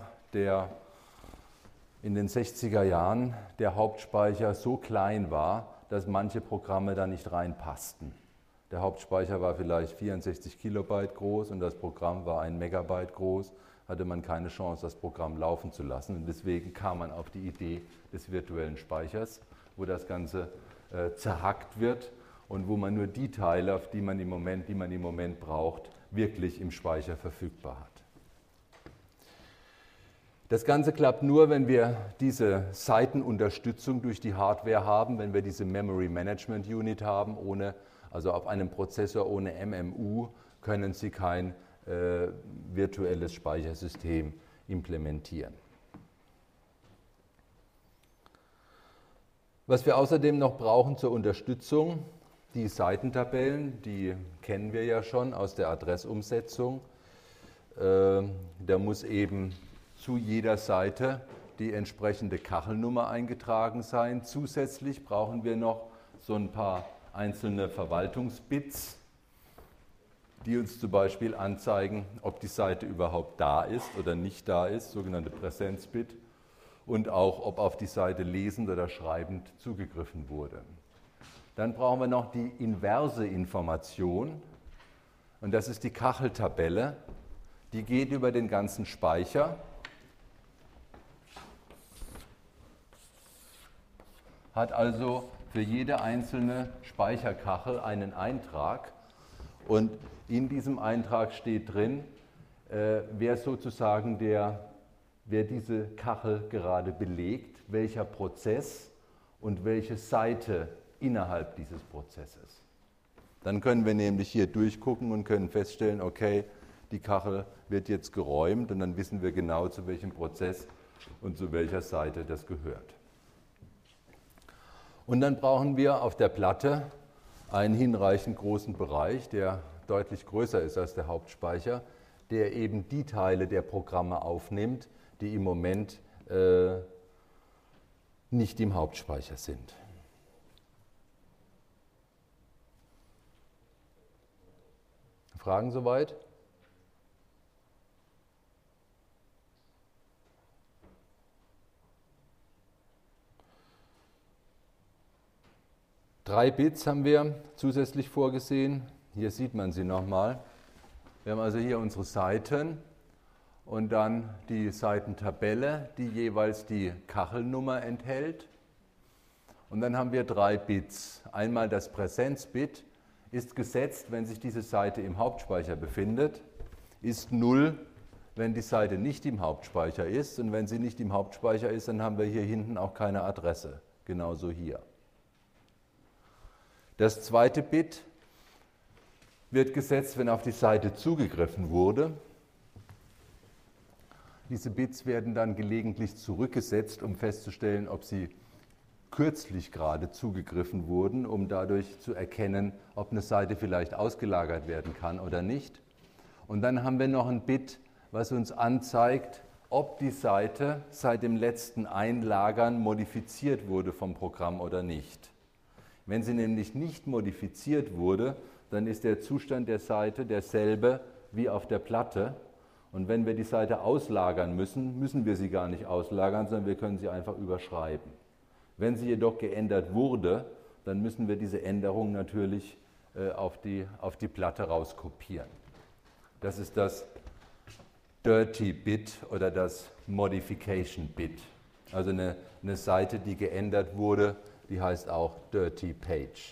in den 60er Jahren der Hauptspeicher so klein war, dass manche Programme da nicht reinpassten. Der Hauptspeicher war vielleicht 64 Kilobyte groß und das Programm war 1 Megabyte groß, hatte man keine Chance, das Programm laufen zu lassen. Und deswegen kam man auf die Idee des virtuellen Speichers, wo das Ganze zerhackt wird und wo man nur die Teile, die man im Moment braucht, wirklich im Speicher verfügbar hat. Das Ganze klappt nur, wenn wir diese Seitenunterstützung durch die Hardware haben, wenn wir diese Memory Management Unit haben. Also auf einem Prozessor ohne MMU können Sie kein virtuelles Speichersystem implementieren. Was wir außerdem noch brauchen zur Unterstützung, die Seitentabellen, die kennen wir ja schon aus der Adressumsetzung. Da muss eben zu jeder Seite die entsprechende Kachelnummer eingetragen sein. Zusätzlich brauchen wir noch so ein paar einzelne Verwaltungsbits, die uns zum Beispiel anzeigen, ob die Seite überhaupt da ist oder nicht da ist, sogenannte Präsenzbit, und auch, ob auf die Seite lesend oder schreibend zugegriffen wurde. Dann brauchen wir noch die inverse Information und das ist die Kacheltabelle. Die geht über den ganzen Speicher. Hat also für jede einzelne Speicherkachel einen Eintrag und in diesem Eintrag steht drin, wer sozusagen wer diese Kachel gerade belegt, welcher Prozess und welche Seite innerhalb dieses Prozesses. Dann können wir nämlich hier durchgucken und können feststellen, okay, die Kachel wird jetzt geräumt und dann wissen wir genau, zu welchem Prozess und zu welcher Seite das gehört. Und dann brauchen wir auf der Platte einen hinreichend großen Bereich, der deutlich größer ist als der Hauptspeicher, der eben die Teile der Programme aufnimmt, die im Moment nicht im Hauptspeicher sind. Fragen soweit? Drei Bits haben wir zusätzlich vorgesehen. Hier sieht man sie nochmal. Wir haben also hier unsere Seiten und dann die Seitentabelle, die jeweils die Kachelnummer enthält. Und dann haben wir 3 Bits. Einmal das Präsenzbit ist gesetzt, wenn sich diese Seite im Hauptspeicher befindet, ist 0, wenn die Seite nicht im Hauptspeicher ist. Und wenn sie nicht im Hauptspeicher ist, dann haben wir hier hinten auch keine Adresse. Genauso hier. Das zweite Bit wird gesetzt, wenn auf die Seite zugegriffen wurde. Diese Bits werden dann gelegentlich zurückgesetzt, um festzustellen, ob sie kürzlich gerade zugegriffen wurden, um dadurch zu erkennen, ob eine Seite vielleicht ausgelagert werden kann oder nicht. Und dann haben wir noch ein Bit, was uns anzeigt, ob die Seite seit dem letzten Einlagern modifiziert wurde vom Programm oder nicht. Wenn sie nämlich nicht modifiziert wurde, dann ist der Zustand der Seite derselbe wie auf der Platte. Und wenn wir die Seite auslagern müssen, müssen wir sie gar nicht auslagern, sondern wir können sie einfach überschreiben. Wenn sie jedoch geändert wurde, dann müssen wir diese Änderung natürlich auf die Platte rauskopieren. Das ist das Dirty Bit oder das Modification Bit. Also eine Seite, die geändert wurde, die heißt auch Dirty Page.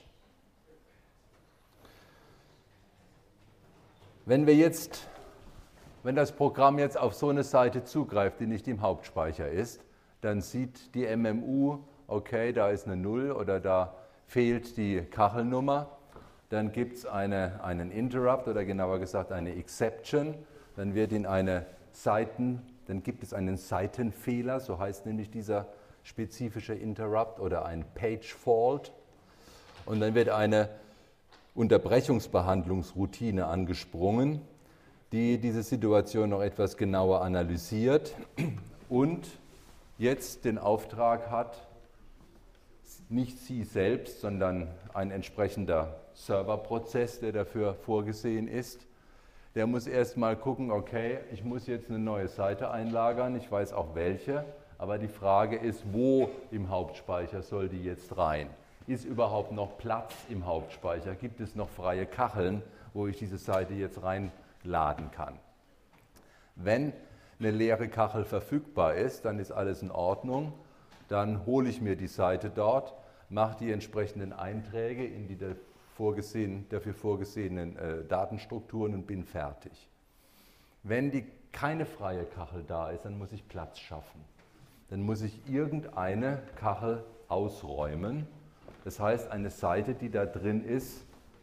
Wenn das Programm jetzt auf so eine Seite zugreift, die nicht im Hauptspeicher ist, dann sieht die MMU, okay, da ist eine 0 oder da fehlt die Kachelnummer. Dann gibt es einen Interrupt oder genauer gesagt eine Exception. Dann wird dann gibt es einen Seitenfehler, so heißt nämlich dieser spezifische Interrupt oder ein Page Fault. Und dann wird eine Unterbrechungsbehandlungsroutine angesprungen, die diese Situation noch etwas genauer analysiert und jetzt den Auftrag hat, nicht Sie selbst, sondern ein entsprechender Serverprozess, der dafür vorgesehen ist. Der muss erst mal gucken, okay, ich muss jetzt eine neue Seite einlagern, ich weiß auch welche, aber die Frage ist, wo im Hauptspeicher soll die jetzt rein? Ist überhaupt noch Platz im Hauptspeicher? Gibt es noch freie Kacheln, wo ich diese Seite jetzt reinladen kann? Wenn eine leere Kachel verfügbar ist, dann ist alles in Ordnung. Dann hole ich mir die Seite dort, mache die entsprechenden Einträge in die dafür vorgesehenen Datenstrukturen und bin fertig. Wenn keine freie Kachel da ist, dann muss ich Platz schaffen. Dann muss ich irgendeine Kachel ausräumen. Das heißt, eine Seite, die da drin ist,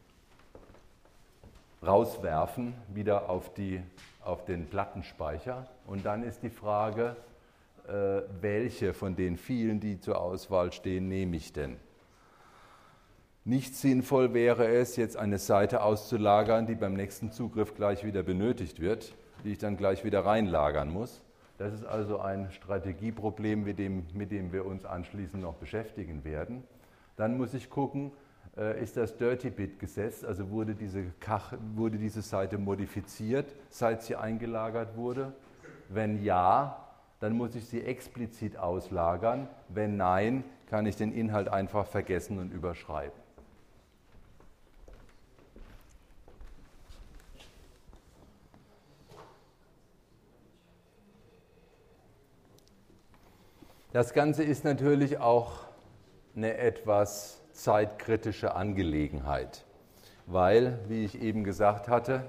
rauswerfen, wieder auf den Plattenspeicher. Und dann ist die Frage, welche von den vielen, die zur Auswahl stehen, nehme ich denn? Nicht sinnvoll wäre es, jetzt eine Seite auszulagern, die beim nächsten Zugriff gleich wieder benötigt wird, die ich dann gleich wieder reinlagern muss. Das ist also ein Strategieproblem, mit dem wir uns anschließend noch beschäftigen werden. Dann muss ich gucken, ist das Dirty Bit gesetzt, also wurde diese Seite modifiziert, seit sie eingelagert wurde? Wenn ja, dann muss ich sie explizit auslagern. Wenn nein, kann ich den Inhalt einfach vergessen und überschreiben. Das Ganze ist natürlich auch eine etwas zeitkritische Angelegenheit, weil, wie ich eben gesagt hatte,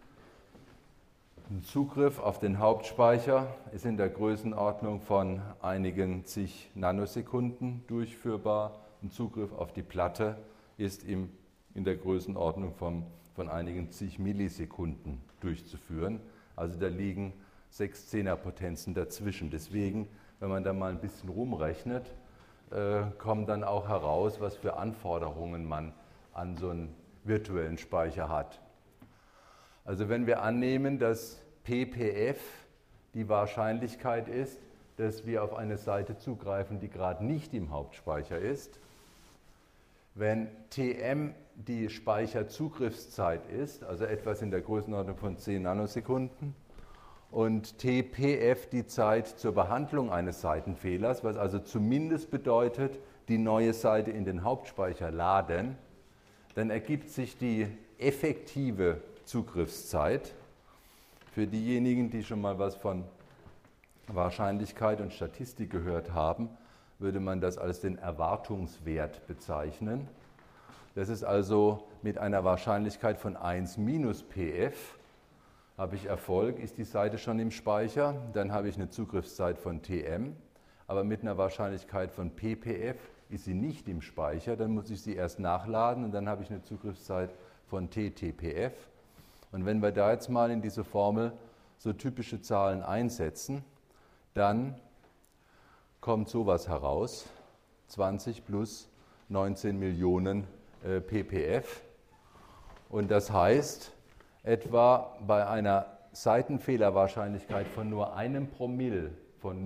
ein Zugriff auf den Hauptspeicher ist in der Größenordnung von einigen zig Nanosekunden durchführbar. Ein Zugriff auf die Platte ist in der Größenordnung von einigen zig Millisekunden durchzuführen. Also da liegen 6 Zehnerpotenzen dazwischen. Deswegen, wenn man da mal ein bisschen rumrechnet, kommt dann auch heraus, was für Anforderungen man an so einen virtuellen Speicher hat. Also wenn wir annehmen, dass ppf die Wahrscheinlichkeit ist, dass wir auf eine Seite zugreifen, die gerade nicht im Hauptspeicher ist, wenn tm die Speicherzugriffszeit ist, also etwas in der Größenordnung von 10 Nanosekunden, und tpf die Zeit zur Behandlung eines Seitenfehlers, was also zumindest bedeutet, die neue Seite in den Hauptspeicher laden, dann ergibt sich die effektive Zugriffszeit. Für diejenigen, die schon mal was von Wahrscheinlichkeit und Statistik gehört haben, würde man das als den Erwartungswert bezeichnen. Das ist also mit einer Wahrscheinlichkeit von 1 minus pf, habe ich Erfolg, ist die Seite schon im Speicher, dann habe ich eine Zugriffszeit von tm, aber mit einer Wahrscheinlichkeit von ppf ist sie nicht im Speicher, dann muss ich sie erst nachladen und dann habe ich eine Zugriffszeit von ttpf. Und wenn wir da jetzt mal in diese Formel so typische Zahlen einsetzen, dann kommt sowas heraus, 20 plus 19 Millionen ppf. Und das heißt, etwa bei einer Seitenfehlerwahrscheinlichkeit von nur einem Promille von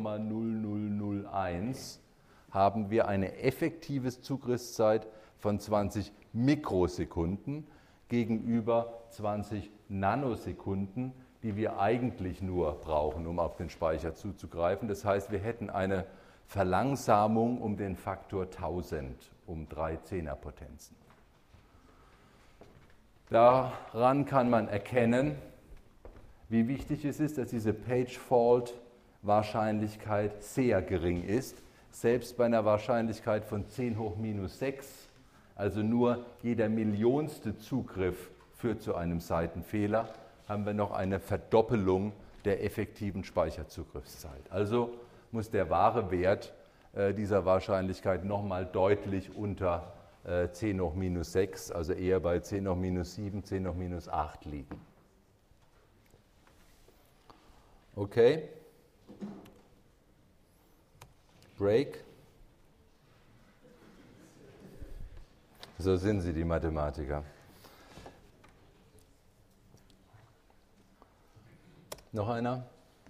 0,0001 haben wir eine effektive Zugriffszeit von 20 Mikrosekunden gegenüber 20 Nanosekunden, die wir eigentlich nur brauchen, um auf den Speicher zuzugreifen. Das heißt, wir hätten eine Verlangsamung um den Faktor 1000, um 3 Zehnerpotenzen. Daran kann man erkennen, wie wichtig es ist, dass diese Page-Fault-Wahrscheinlichkeit sehr gering ist. Selbst bei einer Wahrscheinlichkeit von 10 hoch minus 6, also nur jeder millionste Zugriff führt zu einem Seitenfehler, haben wir noch eine Verdoppelung der effektiven Speicherzugriffszeit. Also muss der wahre Wert dieser Wahrscheinlichkeit nochmal deutlich unter 10 hoch minus 6, also eher bei 10 hoch minus 7, 10 hoch minus 8 liegen. Okay. Break. So sind sie, die Mathematiker. Noch einer?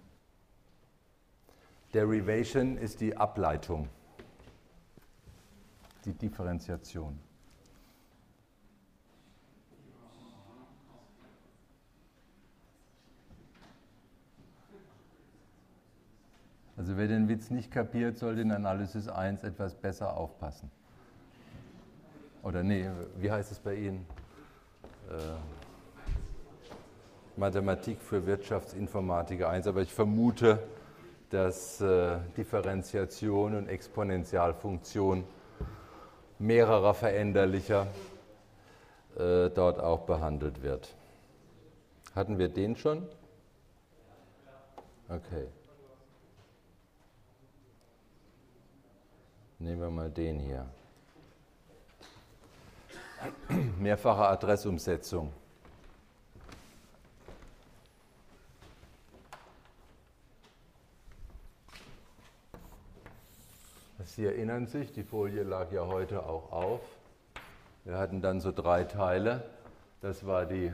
Derivation ist die Ableitung, die Differenziation. Also wer den Witz nicht kapiert, sollte in Analysis 1 etwas besser aufpassen. Oder nee, wie heißt es bei Ihnen? Mathematik für Wirtschaftsinformatiker 1, aber ich vermute, dass Differentiation und Exponentialfunktion mehrerer Veränderlicher dort auch behandelt wird. Hatten wir den schon? Okay. Nehmen wir mal den hier. Mehrfache Adressumsetzung. Sie erinnern sich, die Folie lag ja heute auch auf. Wir hatten dann so 3 Teile. Das war die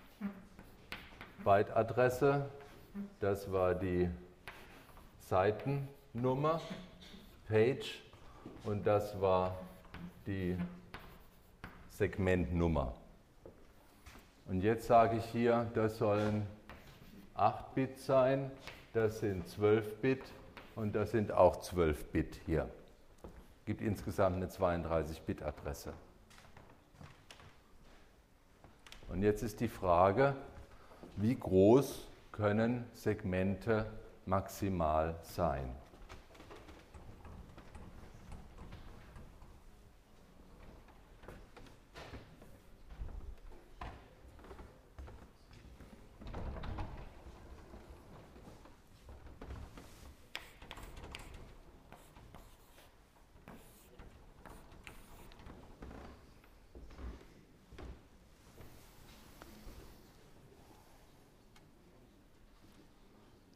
Byte-Adresse, das war die Seitennummer, Page, und das war die Segmentnummer. Und jetzt sage ich hier, das sollen 8 Bit sein, das sind 12 Bit und das sind auch 12 Bit hier. Gibt insgesamt eine 32-Bit-Adresse. Und jetzt ist die Frage, wie groß können Segmente maximal sein?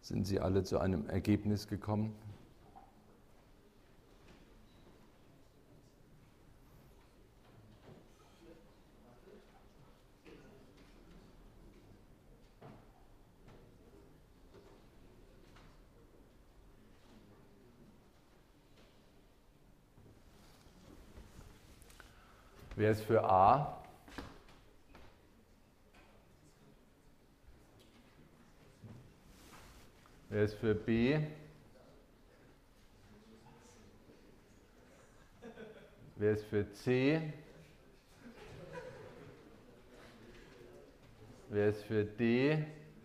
Sind Sie alle zu einem Ergebnis gekommen? Wer ist für A? Wer ist für B? Wer ist für C? Wer ist für D?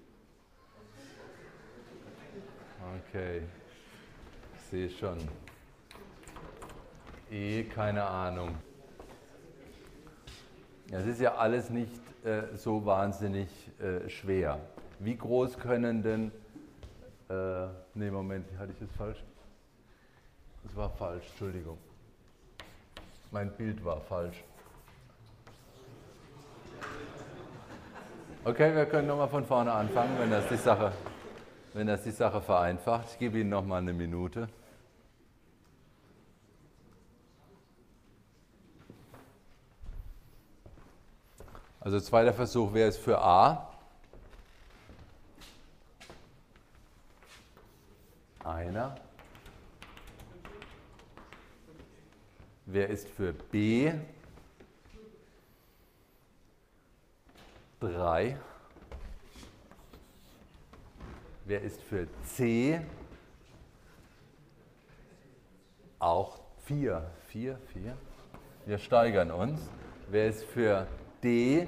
Okay, ich sehe schon. E, keine Ahnung. Das ist ja alles nicht so wahnsinnig schwer. Wie groß können denn... nee, Moment, hatte ich das falsch? Das war falsch, Entschuldigung. Mein Bild war falsch. Okay, wir können nochmal von vorne anfangen, wenn das die Sache vereinfacht. Ich gebe Ihnen nochmal eine Minute. Also zweiter Versuch, wer ist für A? Einer. Wer ist für B? 3. Wer ist für C? Auch 4. 4. Wir steigern uns. Wer ist für D?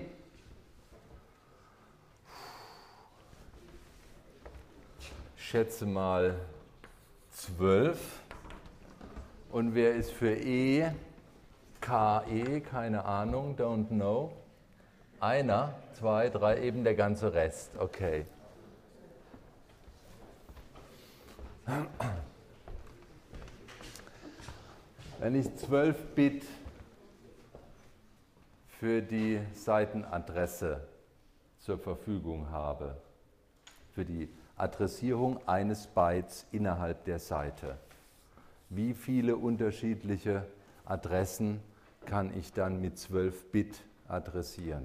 Ich schätze mal 12. Und wer ist für E? KE, keine Ahnung, don't know. Einer, 2, 3, eben der ganze Rest. Okay. Wenn ich 12 Bit für die Seitenadresse zur Verfügung habe, für die Adressierung eines Bytes innerhalb der Seite, wie viele unterschiedliche Adressen kann ich dann mit 12 Bit adressieren?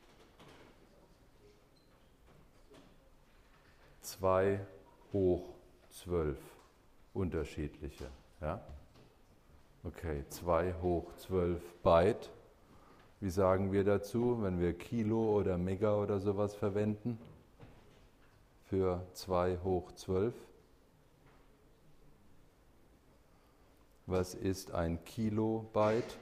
2 hoch 12 unterschiedliche. Ja? Okay, 2 hoch 12 Byte. Wie sagen wir dazu, wenn wir Kilo oder Mega oder sowas verwenden? Für 2 hoch 12. Was ist ein Kilobyte?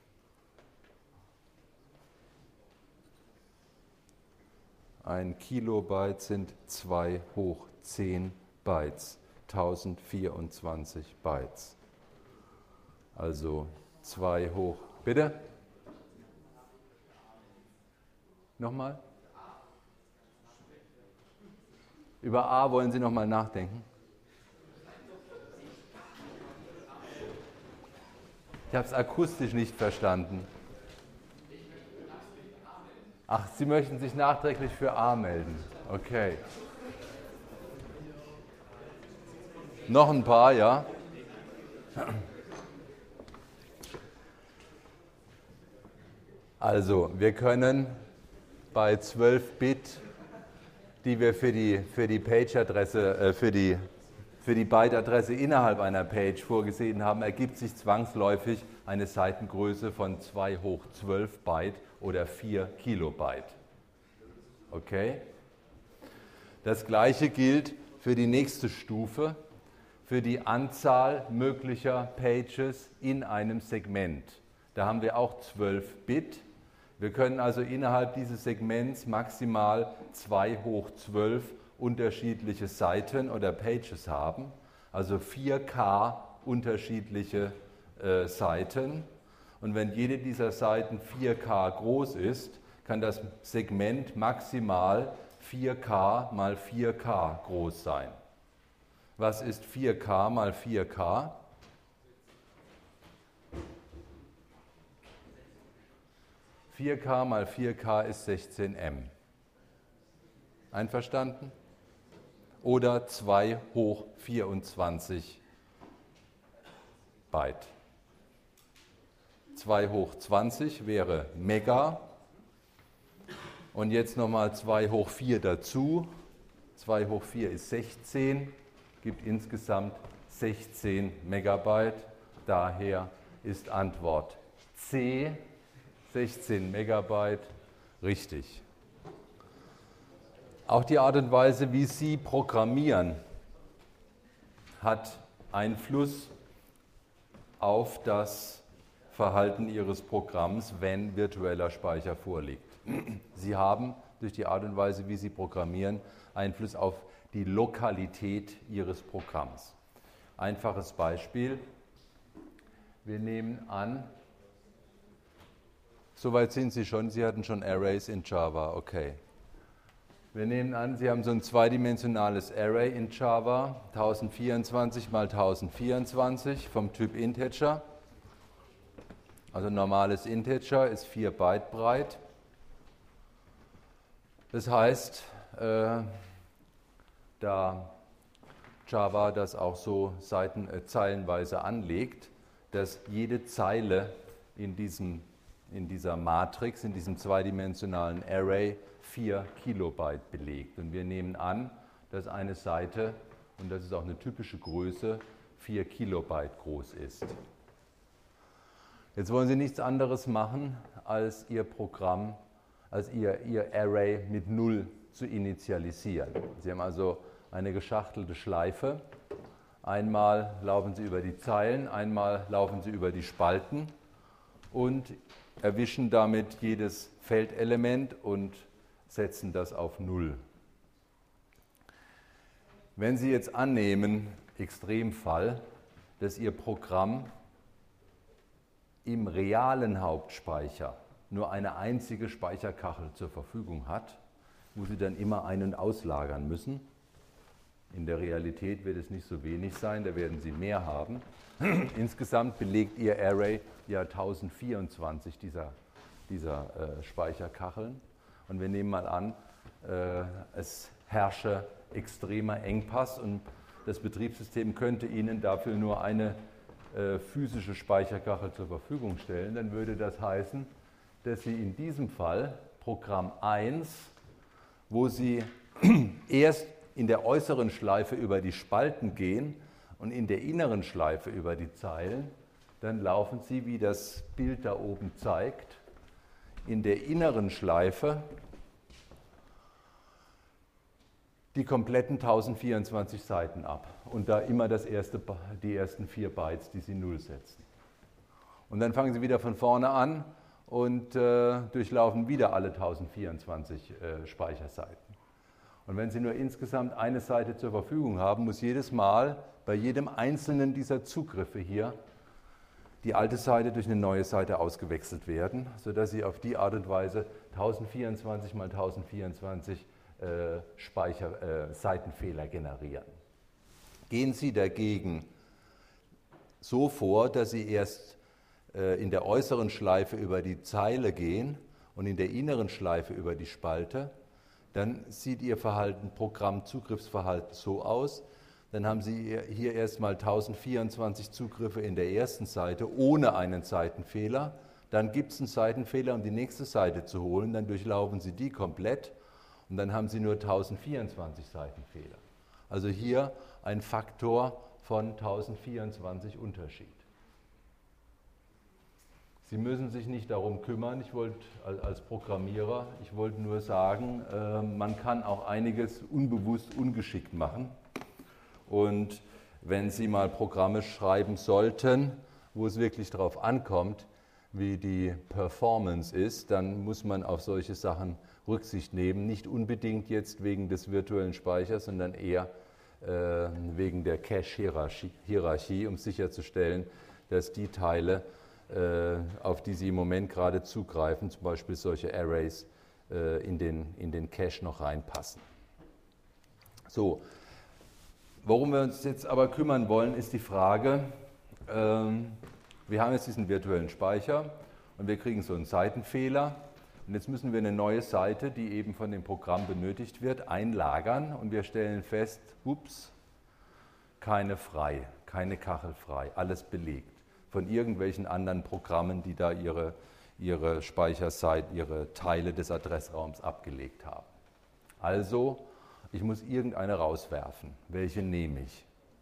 Ein Kilobyte sind 2 hoch 10 Bytes, 1024 Bytes. Also 2 hoch, bitte? Nochmal? Über A wollen Sie nochmal nachdenken? Ich habe es akustisch nicht verstanden. Ach, Sie möchten sich nachträglich für A melden. Okay. Noch ein paar, ja? Also, wir können bei 12 Bit, die wir für die Page-Adresse, für die Byte-Adresse innerhalb einer Page vorgesehen haben, ergibt sich zwangsläufig eine Seitengröße von 2 hoch 12 Byte oder 4 Kilobyte. Okay? Das gleiche gilt für die nächste Stufe, für die Anzahl möglicher Pages in einem Segment. Da haben wir auch 12 Bit. Wir können also innerhalb dieses Segments maximal 2 hoch 12 unterschiedliche Seiten oder Pages haben, also 4K unterschiedliche Seiten. Und wenn jede dieser Seiten 4K groß ist, kann das Segment maximal 4K mal 4K groß sein. Was ist 4K mal 4K? (4K mal 4K ist 16M). Einverstanden? oder 2 hoch 24 Byte. 2 hoch 20 wäre Mega. Und jetzt nochmal 2 hoch 4 dazu. 2 hoch 4 ist 16, gibt insgesamt 16 Megabyte. Daher ist Antwort C, 16 Megabyte, richtig. Auch die Art und Weise, wie Sie programmieren, hat Einfluss auf das Verhalten Ihres Programms, wenn virtueller Speicher vorliegt. Sie haben durch die Art und Weise, wie Sie programmieren, Einfluss auf die Lokalität Ihres Programms. Einfaches Beispiel. Wir nehmen an, soweit sind Sie schon, Sie hatten schon Arrays in Java, okay. Wir nehmen an, Sie haben so ein zweidimensionales Array in Java, 1024 mal 1024 vom Typ Integer. Also normales Integer ist 4 Byte breit. Das heißt, da Java das auch so zeilenweise anlegt, dass jede Zeile in dieser Matrix, in diesem zweidimensionalen Array 4 Kilobyte belegt. Und wir nehmen an, dass eine Seite, und das ist auch eine typische Größe, 4 Kilobyte groß ist. Jetzt wollen Sie nichts anderes machen, als Ihr Programm, als Ihr Array mit 0 zu initialisieren. Sie haben also eine geschachtelte Schleife. Einmal laufen Sie über die Zeilen, einmal laufen Sie über die Spalten und erwischen damit jedes Feldelement und setzen das auf 0. Wenn Sie jetzt annehmen, Extremfall, dass Ihr Programm im realen Hauptspeicher nur eine einzige Speicherkachel zur Verfügung hat, wo Sie dann immer ein- und auslagern müssen. In der Realität wird es nicht so wenig sein, da werden Sie mehr haben. Insgesamt belegt Ihr Array ja 1024 dieser Speicherkacheln. Und wir nehmen mal an, es herrsche extremer Engpass und das Betriebssystem könnte Ihnen dafür nur eine physische Speicherkachel zur Verfügung stellen. Dann würde das heißen, dass Sie in diesem Fall Programm 1, wo Sie erst in der äußeren Schleife über die Spalten gehen und in der inneren Schleife über die Zeilen, dann laufen Sie, wie das Bild da oben zeigt, in der inneren Schleife die kompletten 1024 Seiten ab und da immer die ersten 4 Bytes, die Sie 0 setzen. Und dann fangen Sie wieder von vorne an und durchlaufen wieder alle 1024 Speicherseiten. Und wenn Sie nur insgesamt eine Seite zur Verfügung haben, muss jedes Mal bei jedem einzelnen dieser Zugriffe hier die alte Seite durch eine neue Seite ausgewechselt werden, sodass Sie auf die Art und Weise 1024 mal 1024 Seitenfehler generieren. Gehen Sie dagegen so vor, dass Sie erst in der äußeren Schleife über die Zeile gehen und in der inneren Schleife über die Spalte, dann sieht Ihr Programmzugriffsverhalten so aus. Dann haben Sie hier erstmal 1024 Zugriffe in der ersten Seite ohne einen Seitenfehler. Dann gibt es einen Seitenfehler, um die nächste Seite zu holen. Dann durchlaufen Sie die komplett und dann haben Sie nur 1024 Seitenfehler. Also hier ein Faktor von 1024 Unterschied. Sie müssen sich nicht darum kümmern, als Programmierer, ich wollte nur sagen, man kann auch einiges unbewusst ungeschickt machen. Und wenn Sie mal Programme schreiben sollten, wo es wirklich darauf ankommt, wie die Performance ist, dann muss man auf solche Sachen Rücksicht nehmen. Nicht unbedingt jetzt wegen des virtuellen Speichers, sondern eher wegen der Cache-Hierarchie, um sicherzustellen, dass die Teile, auf die Sie im Moment gerade zugreifen, zum Beispiel solche Arrays, in den Cache noch reinpassen. So, worum wir uns jetzt aber kümmern wollen, ist die Frage, wir haben jetzt diesen virtuellen Speicher und wir kriegen so einen Seitenfehler Und jetzt müssen wir eine neue Seite, die eben von dem Programm benötigt wird, einlagern und wir stellen fest, ups, keine frei, keine Kachel frei, alles belegt von irgendwelchen anderen Programmen, die da ihre Speicherseite, ihre Teile des Adressraums abgelegt haben. Also, ich muss irgendeine rauswerfen. Welche nehme ich?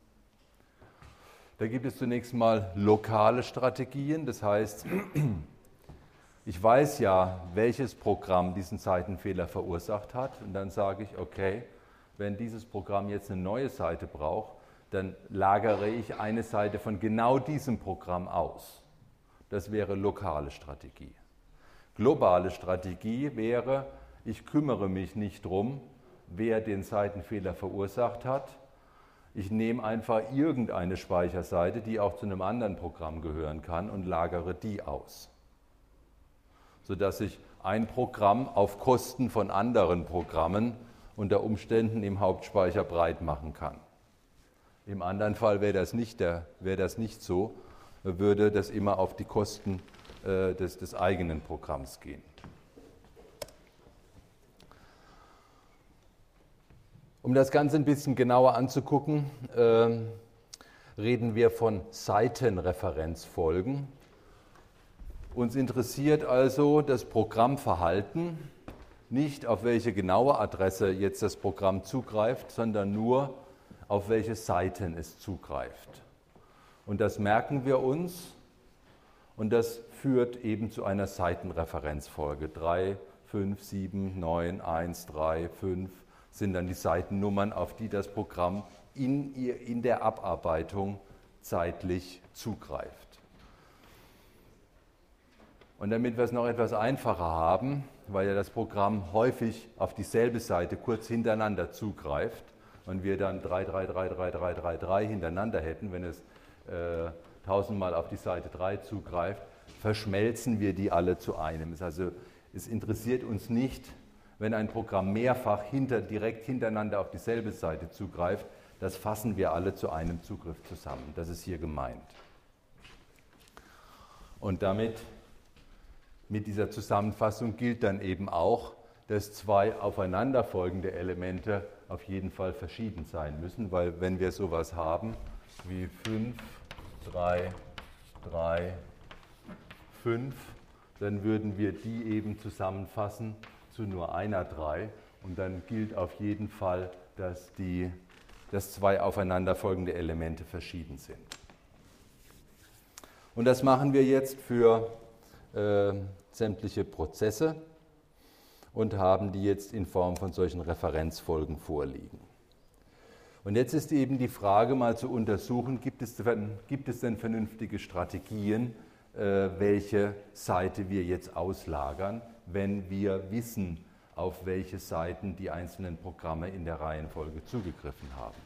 Da gibt es zunächst mal lokale Strategien, das heißt, ich weiß ja, welches Programm diesen Seitenfehler verursacht hat und dann sage ich, okay, wenn dieses Programm jetzt eine neue Seite braucht, dann lagere ich eine Seite von genau diesem Programm aus. Das wäre lokale Strategie. Globale Strategie wäre, ich kümmere mich nicht darum, wer den Seitenfehler verursacht hat. Ich nehme einfach irgendeine Speicherseite, die auch zu einem anderen Programm gehören kann und lagere die aus, sodass ich ein Programm auf Kosten von anderen Programmen unter Umständen im Hauptspeicher breit machen kann. Im anderen Fall wäre das nicht so, würde das immer auf die Kosten des eigenen Programms gehen. Um das Ganze ein bisschen genauer anzugucken, reden wir von Seitenreferenzfolgen. Uns interessiert also das Programmverhalten, nicht auf welche genaue Adresse jetzt das Programm zugreift, sondern nur auf welche Seiten es zugreift. Und das merken wir uns und das führt eben zu einer Seitenreferenzfolge. 3, 5, 7, 9, 1, 3, 5 sind dann die Seitennummern, auf die das Programm in der Abarbeitung zeitlich zugreift. Und damit wir es noch etwas einfacher haben, weil ja das Programm häufig auf dieselbe Seite kurz hintereinander zugreift und wir dann 3, 3, 3, 3, 3, 3, 3 hintereinander hätten, wenn es 1000-mal auf die Seite 3 zugreift, verschmelzen wir die alle zu einem. Also es interessiert uns nicht, wenn ein Programm mehrfach direkt hintereinander auf dieselbe Seite zugreift, das fassen wir alle zu einem Zugriff zusammen. Das ist hier gemeint. Und mit dieser Zusammenfassung gilt dann eben auch, dass zwei aufeinanderfolgende Elemente auf jeden Fall verschieden sein müssen, weil wenn wir sowas haben wie 5, 3, 3, 5, dann würden wir die eben zusammenfassen zu nur einer 3 und dann gilt auf jeden Fall, dass zwei aufeinanderfolgende Elemente verschieden sind. Und das machen wir jetzt für sämtliche Prozesse und haben die jetzt in Form von solchen Referenzfolgen vorliegen. Und jetzt ist eben die Frage mal zu untersuchen, gibt es denn vernünftige Strategien, welche Seite wir jetzt auslagern, wenn wir wissen, auf welche Seiten die einzelnen Programme in der Reihenfolge zugegriffen haben.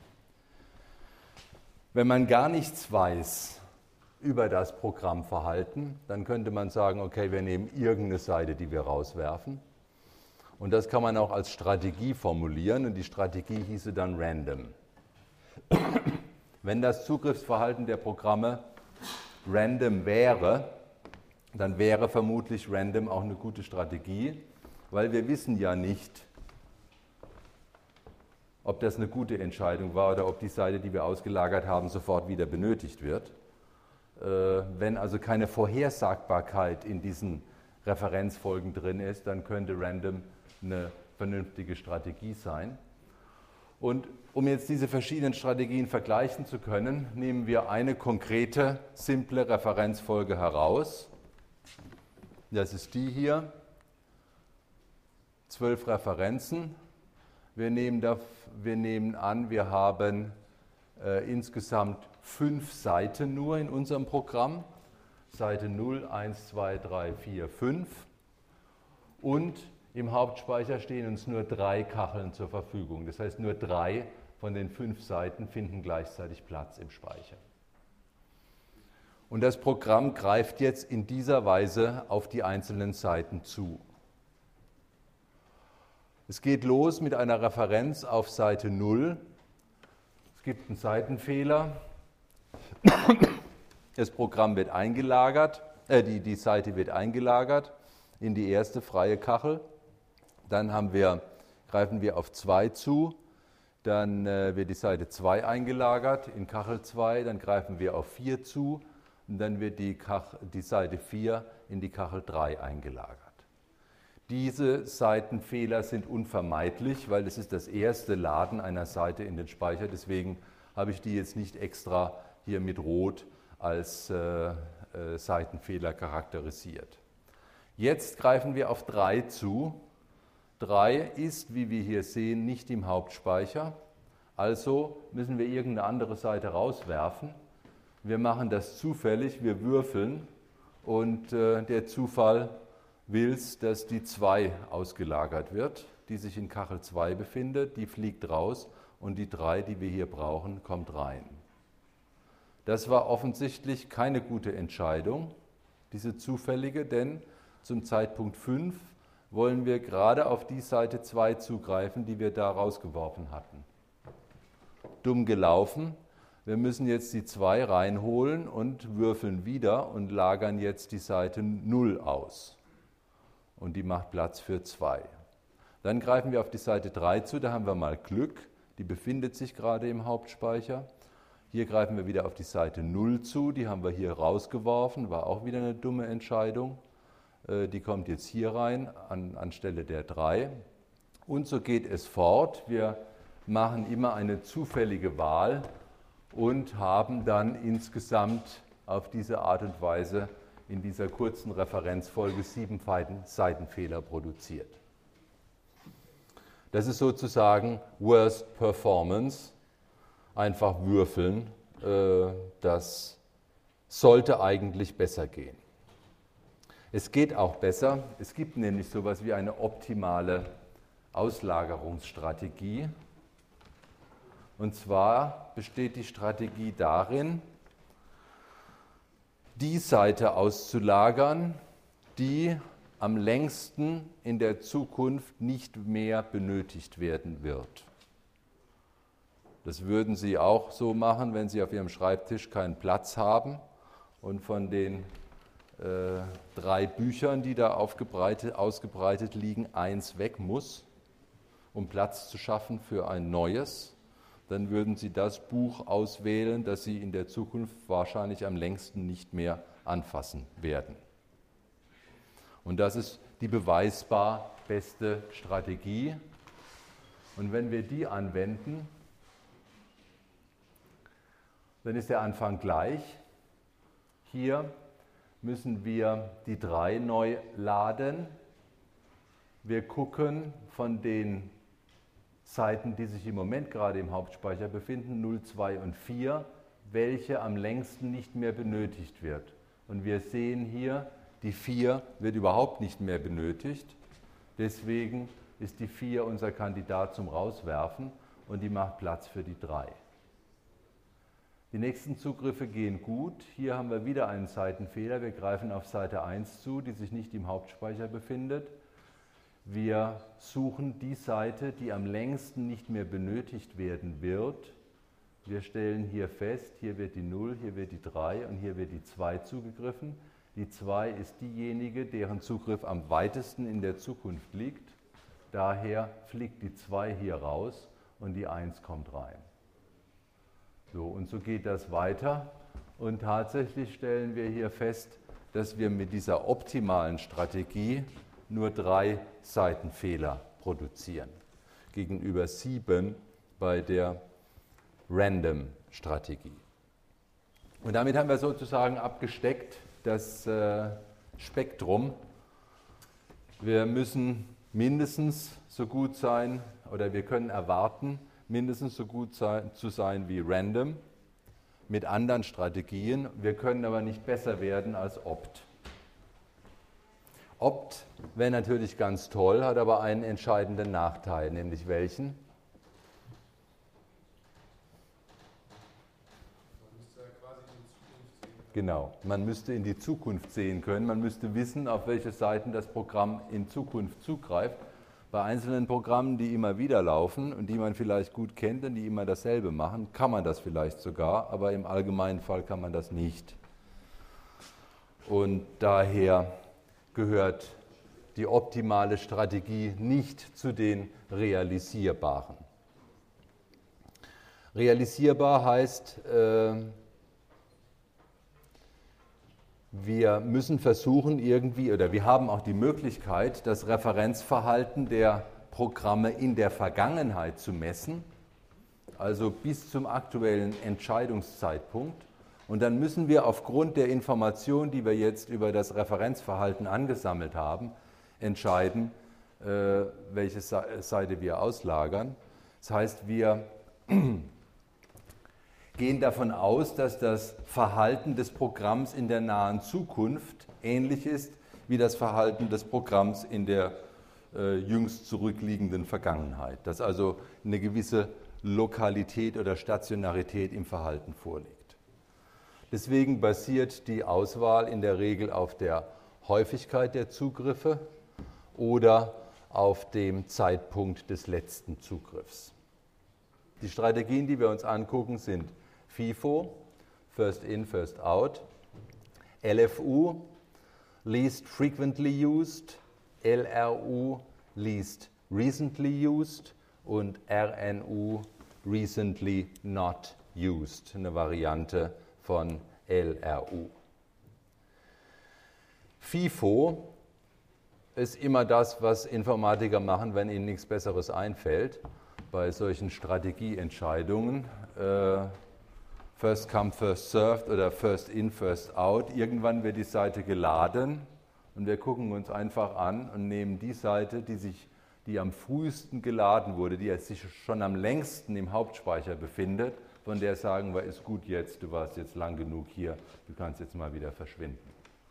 Wenn man gar nichts weiß über das Programmverhalten, dann könnte man sagen, okay, wir nehmen irgendeine Seite, die wir rauswerfen. Und das kann man auch als Strategie formulieren und die Strategie hieße dann Random. Wenn das Zugriffsverhalten der Programme random wäre, dann wäre vermutlich Random auch eine gute Strategie, weil wir wissen ja nicht, ob das eine gute Entscheidung war oder ob die Seite, die wir ausgelagert haben, sofort wieder benötigt wird. Wenn also keine Vorhersagbarkeit in diesen Referenzfolgen drin ist, dann könnte Random eine vernünftige Strategie sein. Und um jetzt diese verschiedenen Strategien vergleichen zu können, nehmen wir eine konkrete, simple Referenzfolge heraus. Das ist die hier. 12 Referenzen. Wir nehmen an, wir haben insgesamt 5 Seiten nur in unserem Programm. Seite 0, 1, 2, 3, 4, 5. Und im Hauptspeicher stehen uns nur 3 Kacheln zur Verfügung. Das heißt, nur 3 von den 5 Seiten finden gleichzeitig Platz im Speicher. Und das Programm greift jetzt in dieser Weise auf die einzelnen Seiten zu. Es geht los mit einer Referenz auf Seite 0. Es gibt einen Seitenfehler. Das Programm wird eingelagert, die Seite wird eingelagert. in die erste freie Kachel. Dann greifen wir auf 2 zu. Dann wird die Seite 2 eingelagert in Kachel 2. Dann greifen wir auf 4 zu. Und dann wird die Seite 4 in die Kachel 3 eingelagert. Diese Seitenfehler sind unvermeidlich, weil es ist das erste Laden einer Seite in den Speicher. Deswegen habe ich die jetzt nicht extra hier mit Rot als Seitenfehler charakterisiert. Jetzt greifen wir auf 3 zu. 3 ist, wie wir hier sehen, nicht im Hauptspeicher. Also müssen wir irgendeine andere Seite rauswerfen. Wir machen das zufällig, wir würfeln und der Zufall will es, dass die 2 ausgelagert wird, die sich in Kachel 2 befindet, die fliegt raus und die 3, die wir hier brauchen, kommt rein. Das war offensichtlich keine gute Entscheidung, diese zufällige, denn zum Zeitpunkt 5 wollen wir gerade auf die Seite 2 zugreifen, die wir da rausgeworfen hatten. Dumm gelaufen. Wir müssen jetzt die 2 reinholen und würfeln wieder und lagern jetzt die Seite 0 aus. Und die macht Platz für 2. Dann greifen wir auf die Seite 3 zu, da haben wir mal Glück, die befindet sich gerade im Hauptspeicher. Hier greifen wir wieder auf die Seite 0 zu, die haben wir hier rausgeworfen, war auch wieder eine dumme Entscheidung. Die kommt jetzt hier rein anstelle der 3. Und so geht es fort. Wir machen immer eine zufällige Wahl und haben dann insgesamt auf diese Art und Weise in dieser kurzen Referenzfolge 7 Seitenfehler produziert. Das ist sozusagen Worst Performance, einfach würfeln. Das sollte eigentlich besser gehen. Es geht auch besser. Es gibt nämlich so etwas wie eine optimale Auslagerungsstrategie. Und zwar besteht die Strategie darin, die Seite auszulagern, die am längsten in der Zukunft nicht mehr benötigt werden wird. Das würden Sie auch so machen, wenn Sie auf Ihrem Schreibtisch keinen Platz haben und von den 3 Büchern, die da ausgebreitet liegen, 1 weg muss, um Platz zu schaffen für ein neues. Dann würden Sie das Buch auswählen, das Sie in der Zukunft wahrscheinlich am längsten nicht mehr anfassen werden. Und das ist die beweisbar beste Strategie. Und wenn wir die anwenden, dann ist der Anfang gleich. Hier müssen wir die 3 neu laden. Wir gucken von den Seiten, die sich im Moment gerade im Hauptspeicher befinden, 0, 2 und 4, welche am längsten nicht mehr benötigt wird. Und wir sehen hier, die 4 wird überhaupt nicht mehr benötigt. Deswegen ist die 4 unser Kandidat zum Rauswerfen und die macht Platz für die 3. Die nächsten Zugriffe gehen gut. Hier haben wir wieder einen Seitenfehler. Wir greifen auf Seite 1 zu, die sich nicht im Hauptspeicher befindet. Wir suchen die Seite, die am längsten nicht mehr benötigt werden wird. Wir stellen hier fest, hier wird die 0, hier wird die 3 und hier wird die 2 zugegriffen. Die 2 ist diejenige, deren Zugriff am weitesten in der Zukunft liegt. Daher fliegt die 2 hier raus und die 1 kommt rein. So, und so geht das weiter. Und tatsächlich stellen wir hier fest, dass wir mit dieser optimalen Strategie nur 3 Seitenfehler produzieren, gegenüber 7 bei der Random-Strategie. Und damit haben wir sozusagen abgesteckt das Spektrum. Wir müssen mindestens so gut sein, oder wir können erwarten, mindestens so gut zu sein wie Random mit anderen Strategien. Wir können aber nicht besser werden als Opt. Opt wäre natürlich ganz toll, hat aber einen entscheidenden Nachteil, nämlich welchen? Genau, man müsste in die Zukunft sehen können, man müsste wissen, auf welche Seiten das Programm in Zukunft zugreift. Bei einzelnen Programmen, die immer wieder laufen und die man vielleicht gut kennt und die immer dasselbe machen, kann man das vielleicht sogar, aber im allgemeinen Fall kann man das nicht. Und daher gehört die optimale Strategie nicht zu den realisierbaren. Realisierbar heißt, wir müssen versuchen irgendwie, oder wir haben auch die Möglichkeit, das Referenzverhalten der Programme in der Vergangenheit zu messen, also bis zum aktuellen Entscheidungszeitpunkt. Und dann müssen wir aufgrund der Information, die wir jetzt über das Referenzverhalten angesammelt haben, entscheiden, welche Seite wir auslagern. Das heißt, wir gehen davon aus, dass das Verhalten des Programms in der nahen Zukunft ähnlich ist wie das Verhalten des Programms in der jüngst zurückliegenden Vergangenheit, dass also eine gewisse Lokalität oder Stationarität im Verhalten vorliegt. Deswegen basiert die Auswahl in der Regel auf der Häufigkeit der Zugriffe oder auf dem Zeitpunkt des letzten Zugriffs. Die Strategien, die wir uns angucken, sind FIFO, First In, First Out, LFU, Least Frequently Used, LRU, Least Recently Used und RNU, Recently Not Used, eine Variante von LRU. FIFO ist immer das, was Informatiker machen, wenn ihnen nichts Besseres einfällt. Bei solchen Strategieentscheidungen, First Come, First Served oder First In, First Out. Irgendwann wird die Seite geladen und wir gucken uns einfach an und nehmen die Seite, die am frühesten geladen wurde, die sich schon am längsten im Hauptspeicher befindet, von der sagen wir, ist gut jetzt, du warst jetzt lang genug hier, du kannst jetzt mal wieder verschwinden.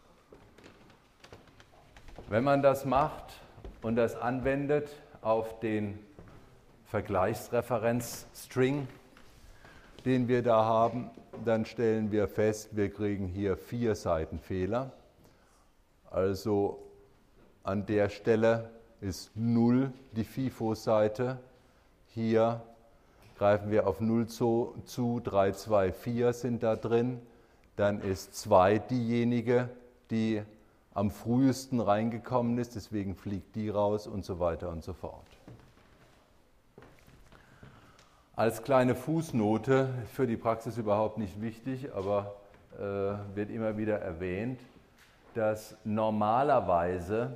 Wenn man das macht und das anwendet auf den Vergleichsreferenzstring, den wir da haben, dann stellen wir fest, wir kriegen hier 4 Seitenfehler. Also an der Stelle ist 0 die FIFO-Seite. Hier greifen wir auf 0 zu, 3, 2, 4 sind da drin. Dann ist 2 diejenige, die am frühesten reingekommen ist, deswegen fliegt die raus und so weiter und so fort. Als kleine Fußnote, für die Praxis überhaupt nicht wichtig, aber wird immer wieder erwähnt, dass normalerweise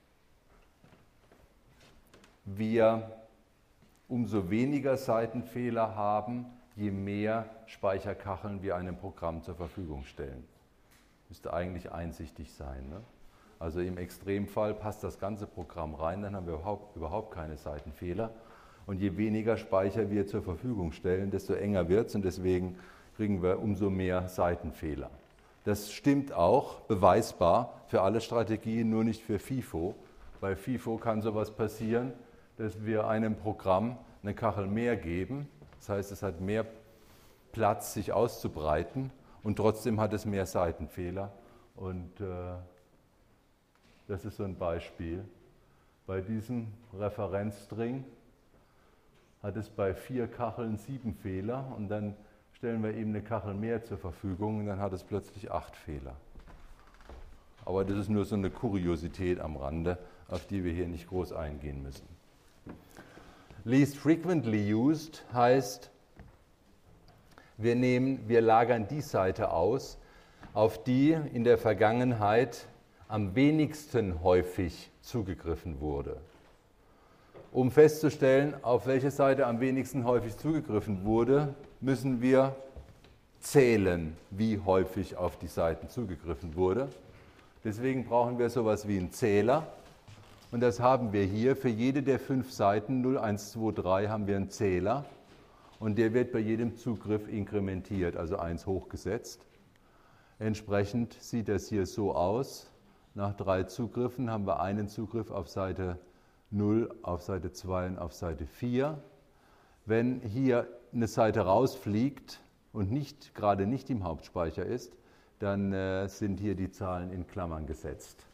wir umso weniger Seitenfehler haben, je mehr Speicherkacheln wir einem Programm zur Verfügung stellen. Müsste eigentlich einsichtig sein, ne? Also im Extremfall passt das ganze Programm rein, dann haben wir überhaupt keine Seitenfehler. Und je weniger Speicher wir zur Verfügung stellen, desto enger wird es und deswegen kriegen wir umso mehr Seitenfehler. Das stimmt auch beweisbar für alle Strategien, nur nicht für FIFO. Bei FIFO kann sowas passieren, dass wir einem Programm eine Kachel mehr geben. Das heißt, es hat mehr Platz, sich auszubreiten und trotzdem hat es mehr Seitenfehler. Und das ist so ein Beispiel. Bei diesem Referenzstring hat es bei 4 Kacheln 7 Fehler und dann stellen wir ihm eine Kachel mehr zur Verfügung und dann hat es plötzlich 8 Fehler. Aber das ist nur so eine Kuriosität am Rande, auf die wir hier nicht groß eingehen müssen. Least frequently used heißt, wir lagern die Seite aus, auf die in der Vergangenheit am wenigsten häufig zugegriffen wurde. Um festzustellen, auf welche Seite am wenigsten häufig zugegriffen wurde, müssen wir zählen, wie häufig auf die Seiten zugegriffen wurde. Deswegen brauchen wir sowas wie einen Zähler. Und das haben wir hier. Für jede der 5 Seiten, 0, 1, 2, 3, haben wir einen Zähler. Und der wird bei jedem Zugriff inkrementiert, also 1 hochgesetzt. Entsprechend sieht das hier so aus. Nach 3 Zugriffen haben wir einen Zugriff auf Seite 0, auf Seite 2 und auf Seite 4. Wenn hier eine Seite rausfliegt und gerade nicht im Hauptspeicher ist, dann sind hier die Zahlen in Klammern gesetzt.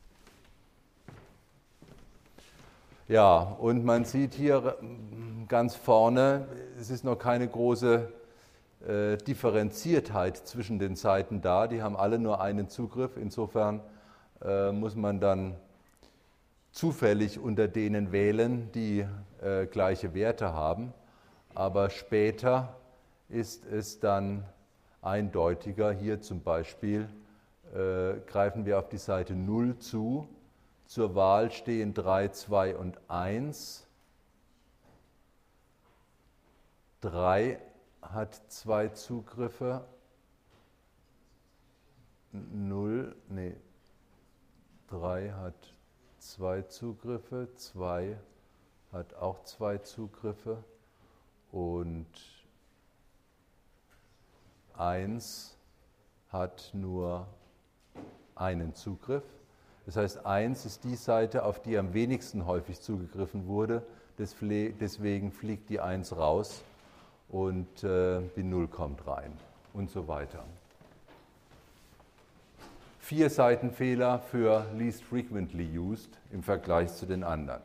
Ja, und man sieht hier ganz vorne, es ist noch keine große Differenziertheit zwischen den Seiten da. Die haben alle nur einen Zugriff. Insofern muss man dann zufällig unter denen wählen, die gleiche Werte haben, aber später ist es dann eindeutiger. Hier zum Beispiel greifen wir auf die Seite 0 zu. Zur Wahl stehen 3, 2 und 1. 3 hat 2 Zugriffe. 3 hat 2 Zugriffe, 2 hat auch 2 Zugriffe und 1 hat nur einen Zugriff. Das heißt, 1 ist die Seite, auf die am wenigsten häufig zugegriffen wurde. Deswegen fliegt die 1 raus und die 0 kommt rein und so weiter. 4 Seitenfehler für least frequently used im Vergleich zu den anderen.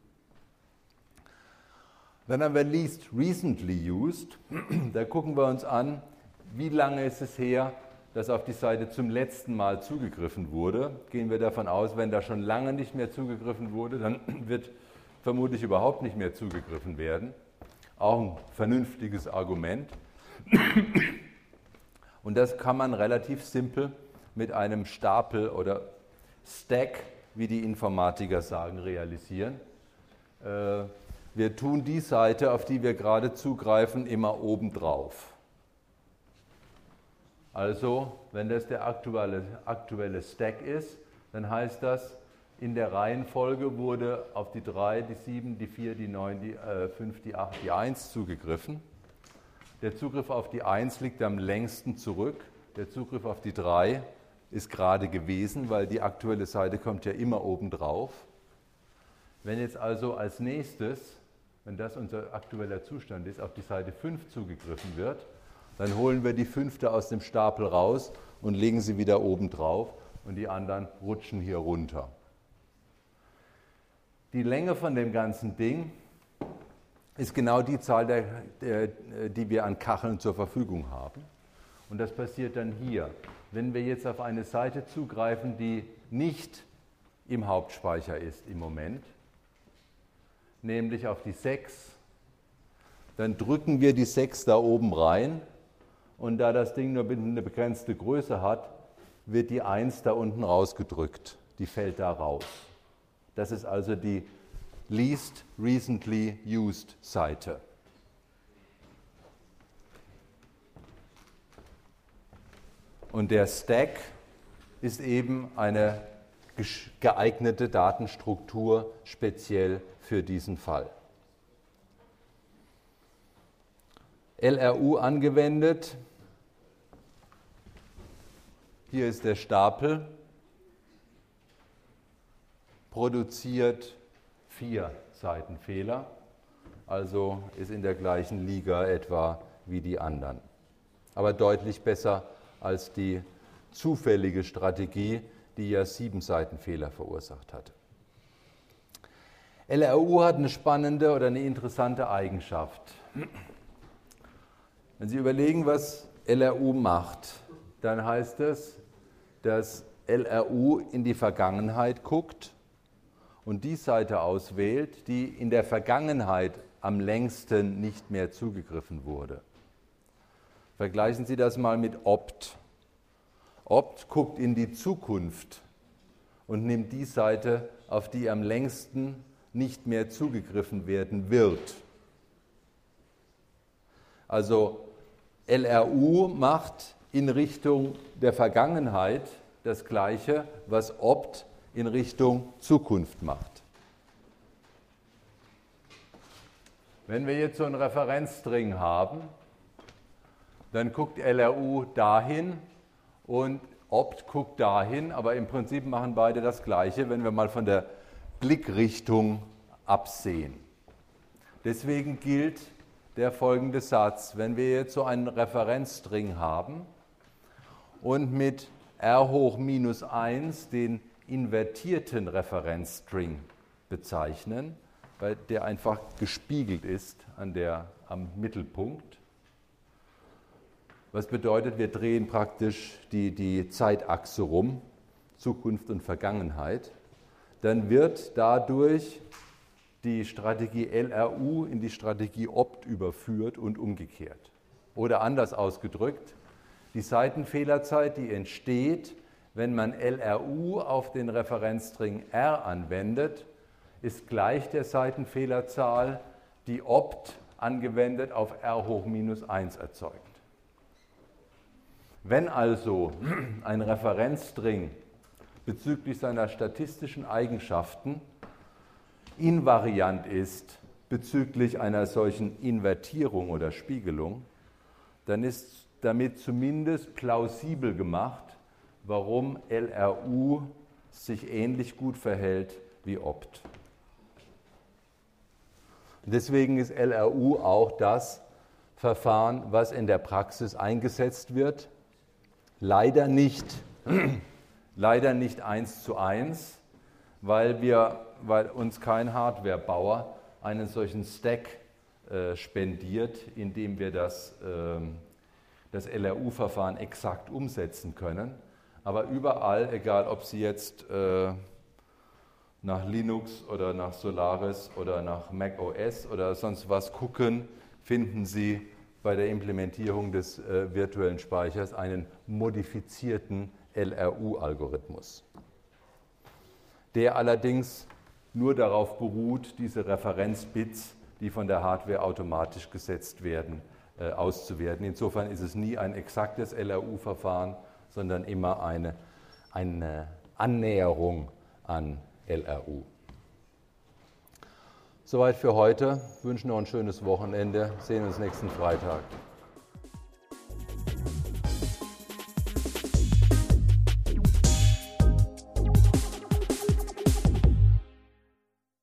Dann haben wir least recently used. Da gucken wir uns an, wie lange ist es her, dass auf die Seite zum letzten Mal zugegriffen wurde. Gehen wir davon aus, wenn da schon lange nicht mehr zugegriffen wurde, dann wird vermutlich überhaupt nicht mehr zugegriffen werden. Auch ein vernünftiges Argument. Und das kann man relativ simpel mit einem Stapel oder Stack, wie die Informatiker sagen, realisieren. Wir tun die Seite, auf die wir gerade zugreifen, immer oben drauf. Also, wenn das der aktuelle Stack ist, dann heißt das, in der Reihenfolge wurde auf die 3, die 7, die 4, die 9, die 5, die 8, die 1 zugegriffen. Der Zugriff auf die 1 liegt am längsten zurück. Der Zugriff auf die 3 ist gerade gewesen, weil die aktuelle Seite kommt ja immer oben drauf. Wenn jetzt also als nächstes, wenn das unser aktueller Zustand ist, auf die Seite 5 zugegriffen wird, dann holen wir die 5. aus dem Stapel raus und legen sie wieder oben drauf und die anderen rutschen hier runter. Die Länge von dem ganzen Ding ist genau die Zahl, die wir an Kacheln zur Verfügung haben. Und das passiert dann hier. Wenn wir jetzt auf eine Seite zugreifen, die nicht im Hauptspeicher ist im Moment, nämlich auf die 6, dann drücken wir die 6 da oben rein und da das Ding nur eine begrenzte Größe hat, wird die 1 da unten rausgedrückt. Die fällt da raus. Das ist also die least recently used Seite. Und der Stack ist eben eine geeignete Datenstruktur speziell für diesen Fall. LRU angewendet. Hier ist der Stapel. Produziert 4 Seitenfehler, also ist in der gleichen Liga etwa wie die anderen. Aber deutlich besser als die zufällige Strategie, die ja 7 Seitenfehler verursacht hatte. LRU hat eine spannende oder eine interessante Eigenschaft. Wenn Sie überlegen, was LRU macht, dann heißt es, dass LRU in die Vergangenheit guckt und die Seite auswählt, die in der Vergangenheit am längsten nicht mehr zugegriffen wurde. Vergleichen Sie das mal mit opt. Opt guckt in die Zukunft und nimmt die Seite, auf die am längsten nicht mehr zugegriffen werden wird. Also LRU macht in Richtung der Vergangenheit das Gleiche, was opt in Richtung Zukunft macht. Wenn wir jetzt so einen Referenzstring haben, dann guckt LRU dahin und opt guckt dahin, aber im Prinzip machen beide das Gleiche, wenn wir mal von der Blickrichtung absehen. Deswegen gilt der folgende Satz: Wenn wir jetzt so einen Referenzstring haben und mit R hoch minus 1 den invertierten Referenzstring bezeichnen, weil der einfach gespiegelt ist am Mittelpunkt. Was bedeutet, wir drehen praktisch die Zeitachse rum, Zukunft und Vergangenheit. dann wird dadurch die Strategie LRU in die Strategie opt überführt und umgekehrt. Oder anders ausgedrückt, die Seitenfehlerzeit, die entsteht, wenn man LRU auf den Referenzstring R anwendet, ist gleich der Seitenfehlerzahl, die opt angewendet auf R hoch minus 1 erzeugt. Wenn also ein Referenzstring bezüglich seiner statistischen Eigenschaften invariant ist bezüglich einer solchen Invertierung oder Spiegelung, dann ist damit zumindest plausibel gemacht, warum LRU sich ähnlich gut verhält wie opt. Deswegen ist LRU auch das Verfahren, was in der Praxis eingesetzt wird. Leider nicht 1:1, weil uns kein Hardwarebauer einen solchen Stack spendiert, in dem wir das LRU-Verfahren exakt umsetzen können. Aber überall, egal ob Sie jetzt nach Linux oder nach Solaris oder nach Mac OS oder sonst was gucken, finden Sie bei der Implementierung des virtuellen Speichers einen modifizierten LRU-Algorithmus, der allerdings nur darauf beruht, diese Referenzbits, die von der Hardware automatisch gesetzt werden, auszuwerten. Insofern ist es nie ein exaktes LRU-Verfahren, sondern immer eine Annäherung an LRU. Soweit für heute. Ich wünsche noch ein schönes Wochenende. Sehen uns nächsten Freitag.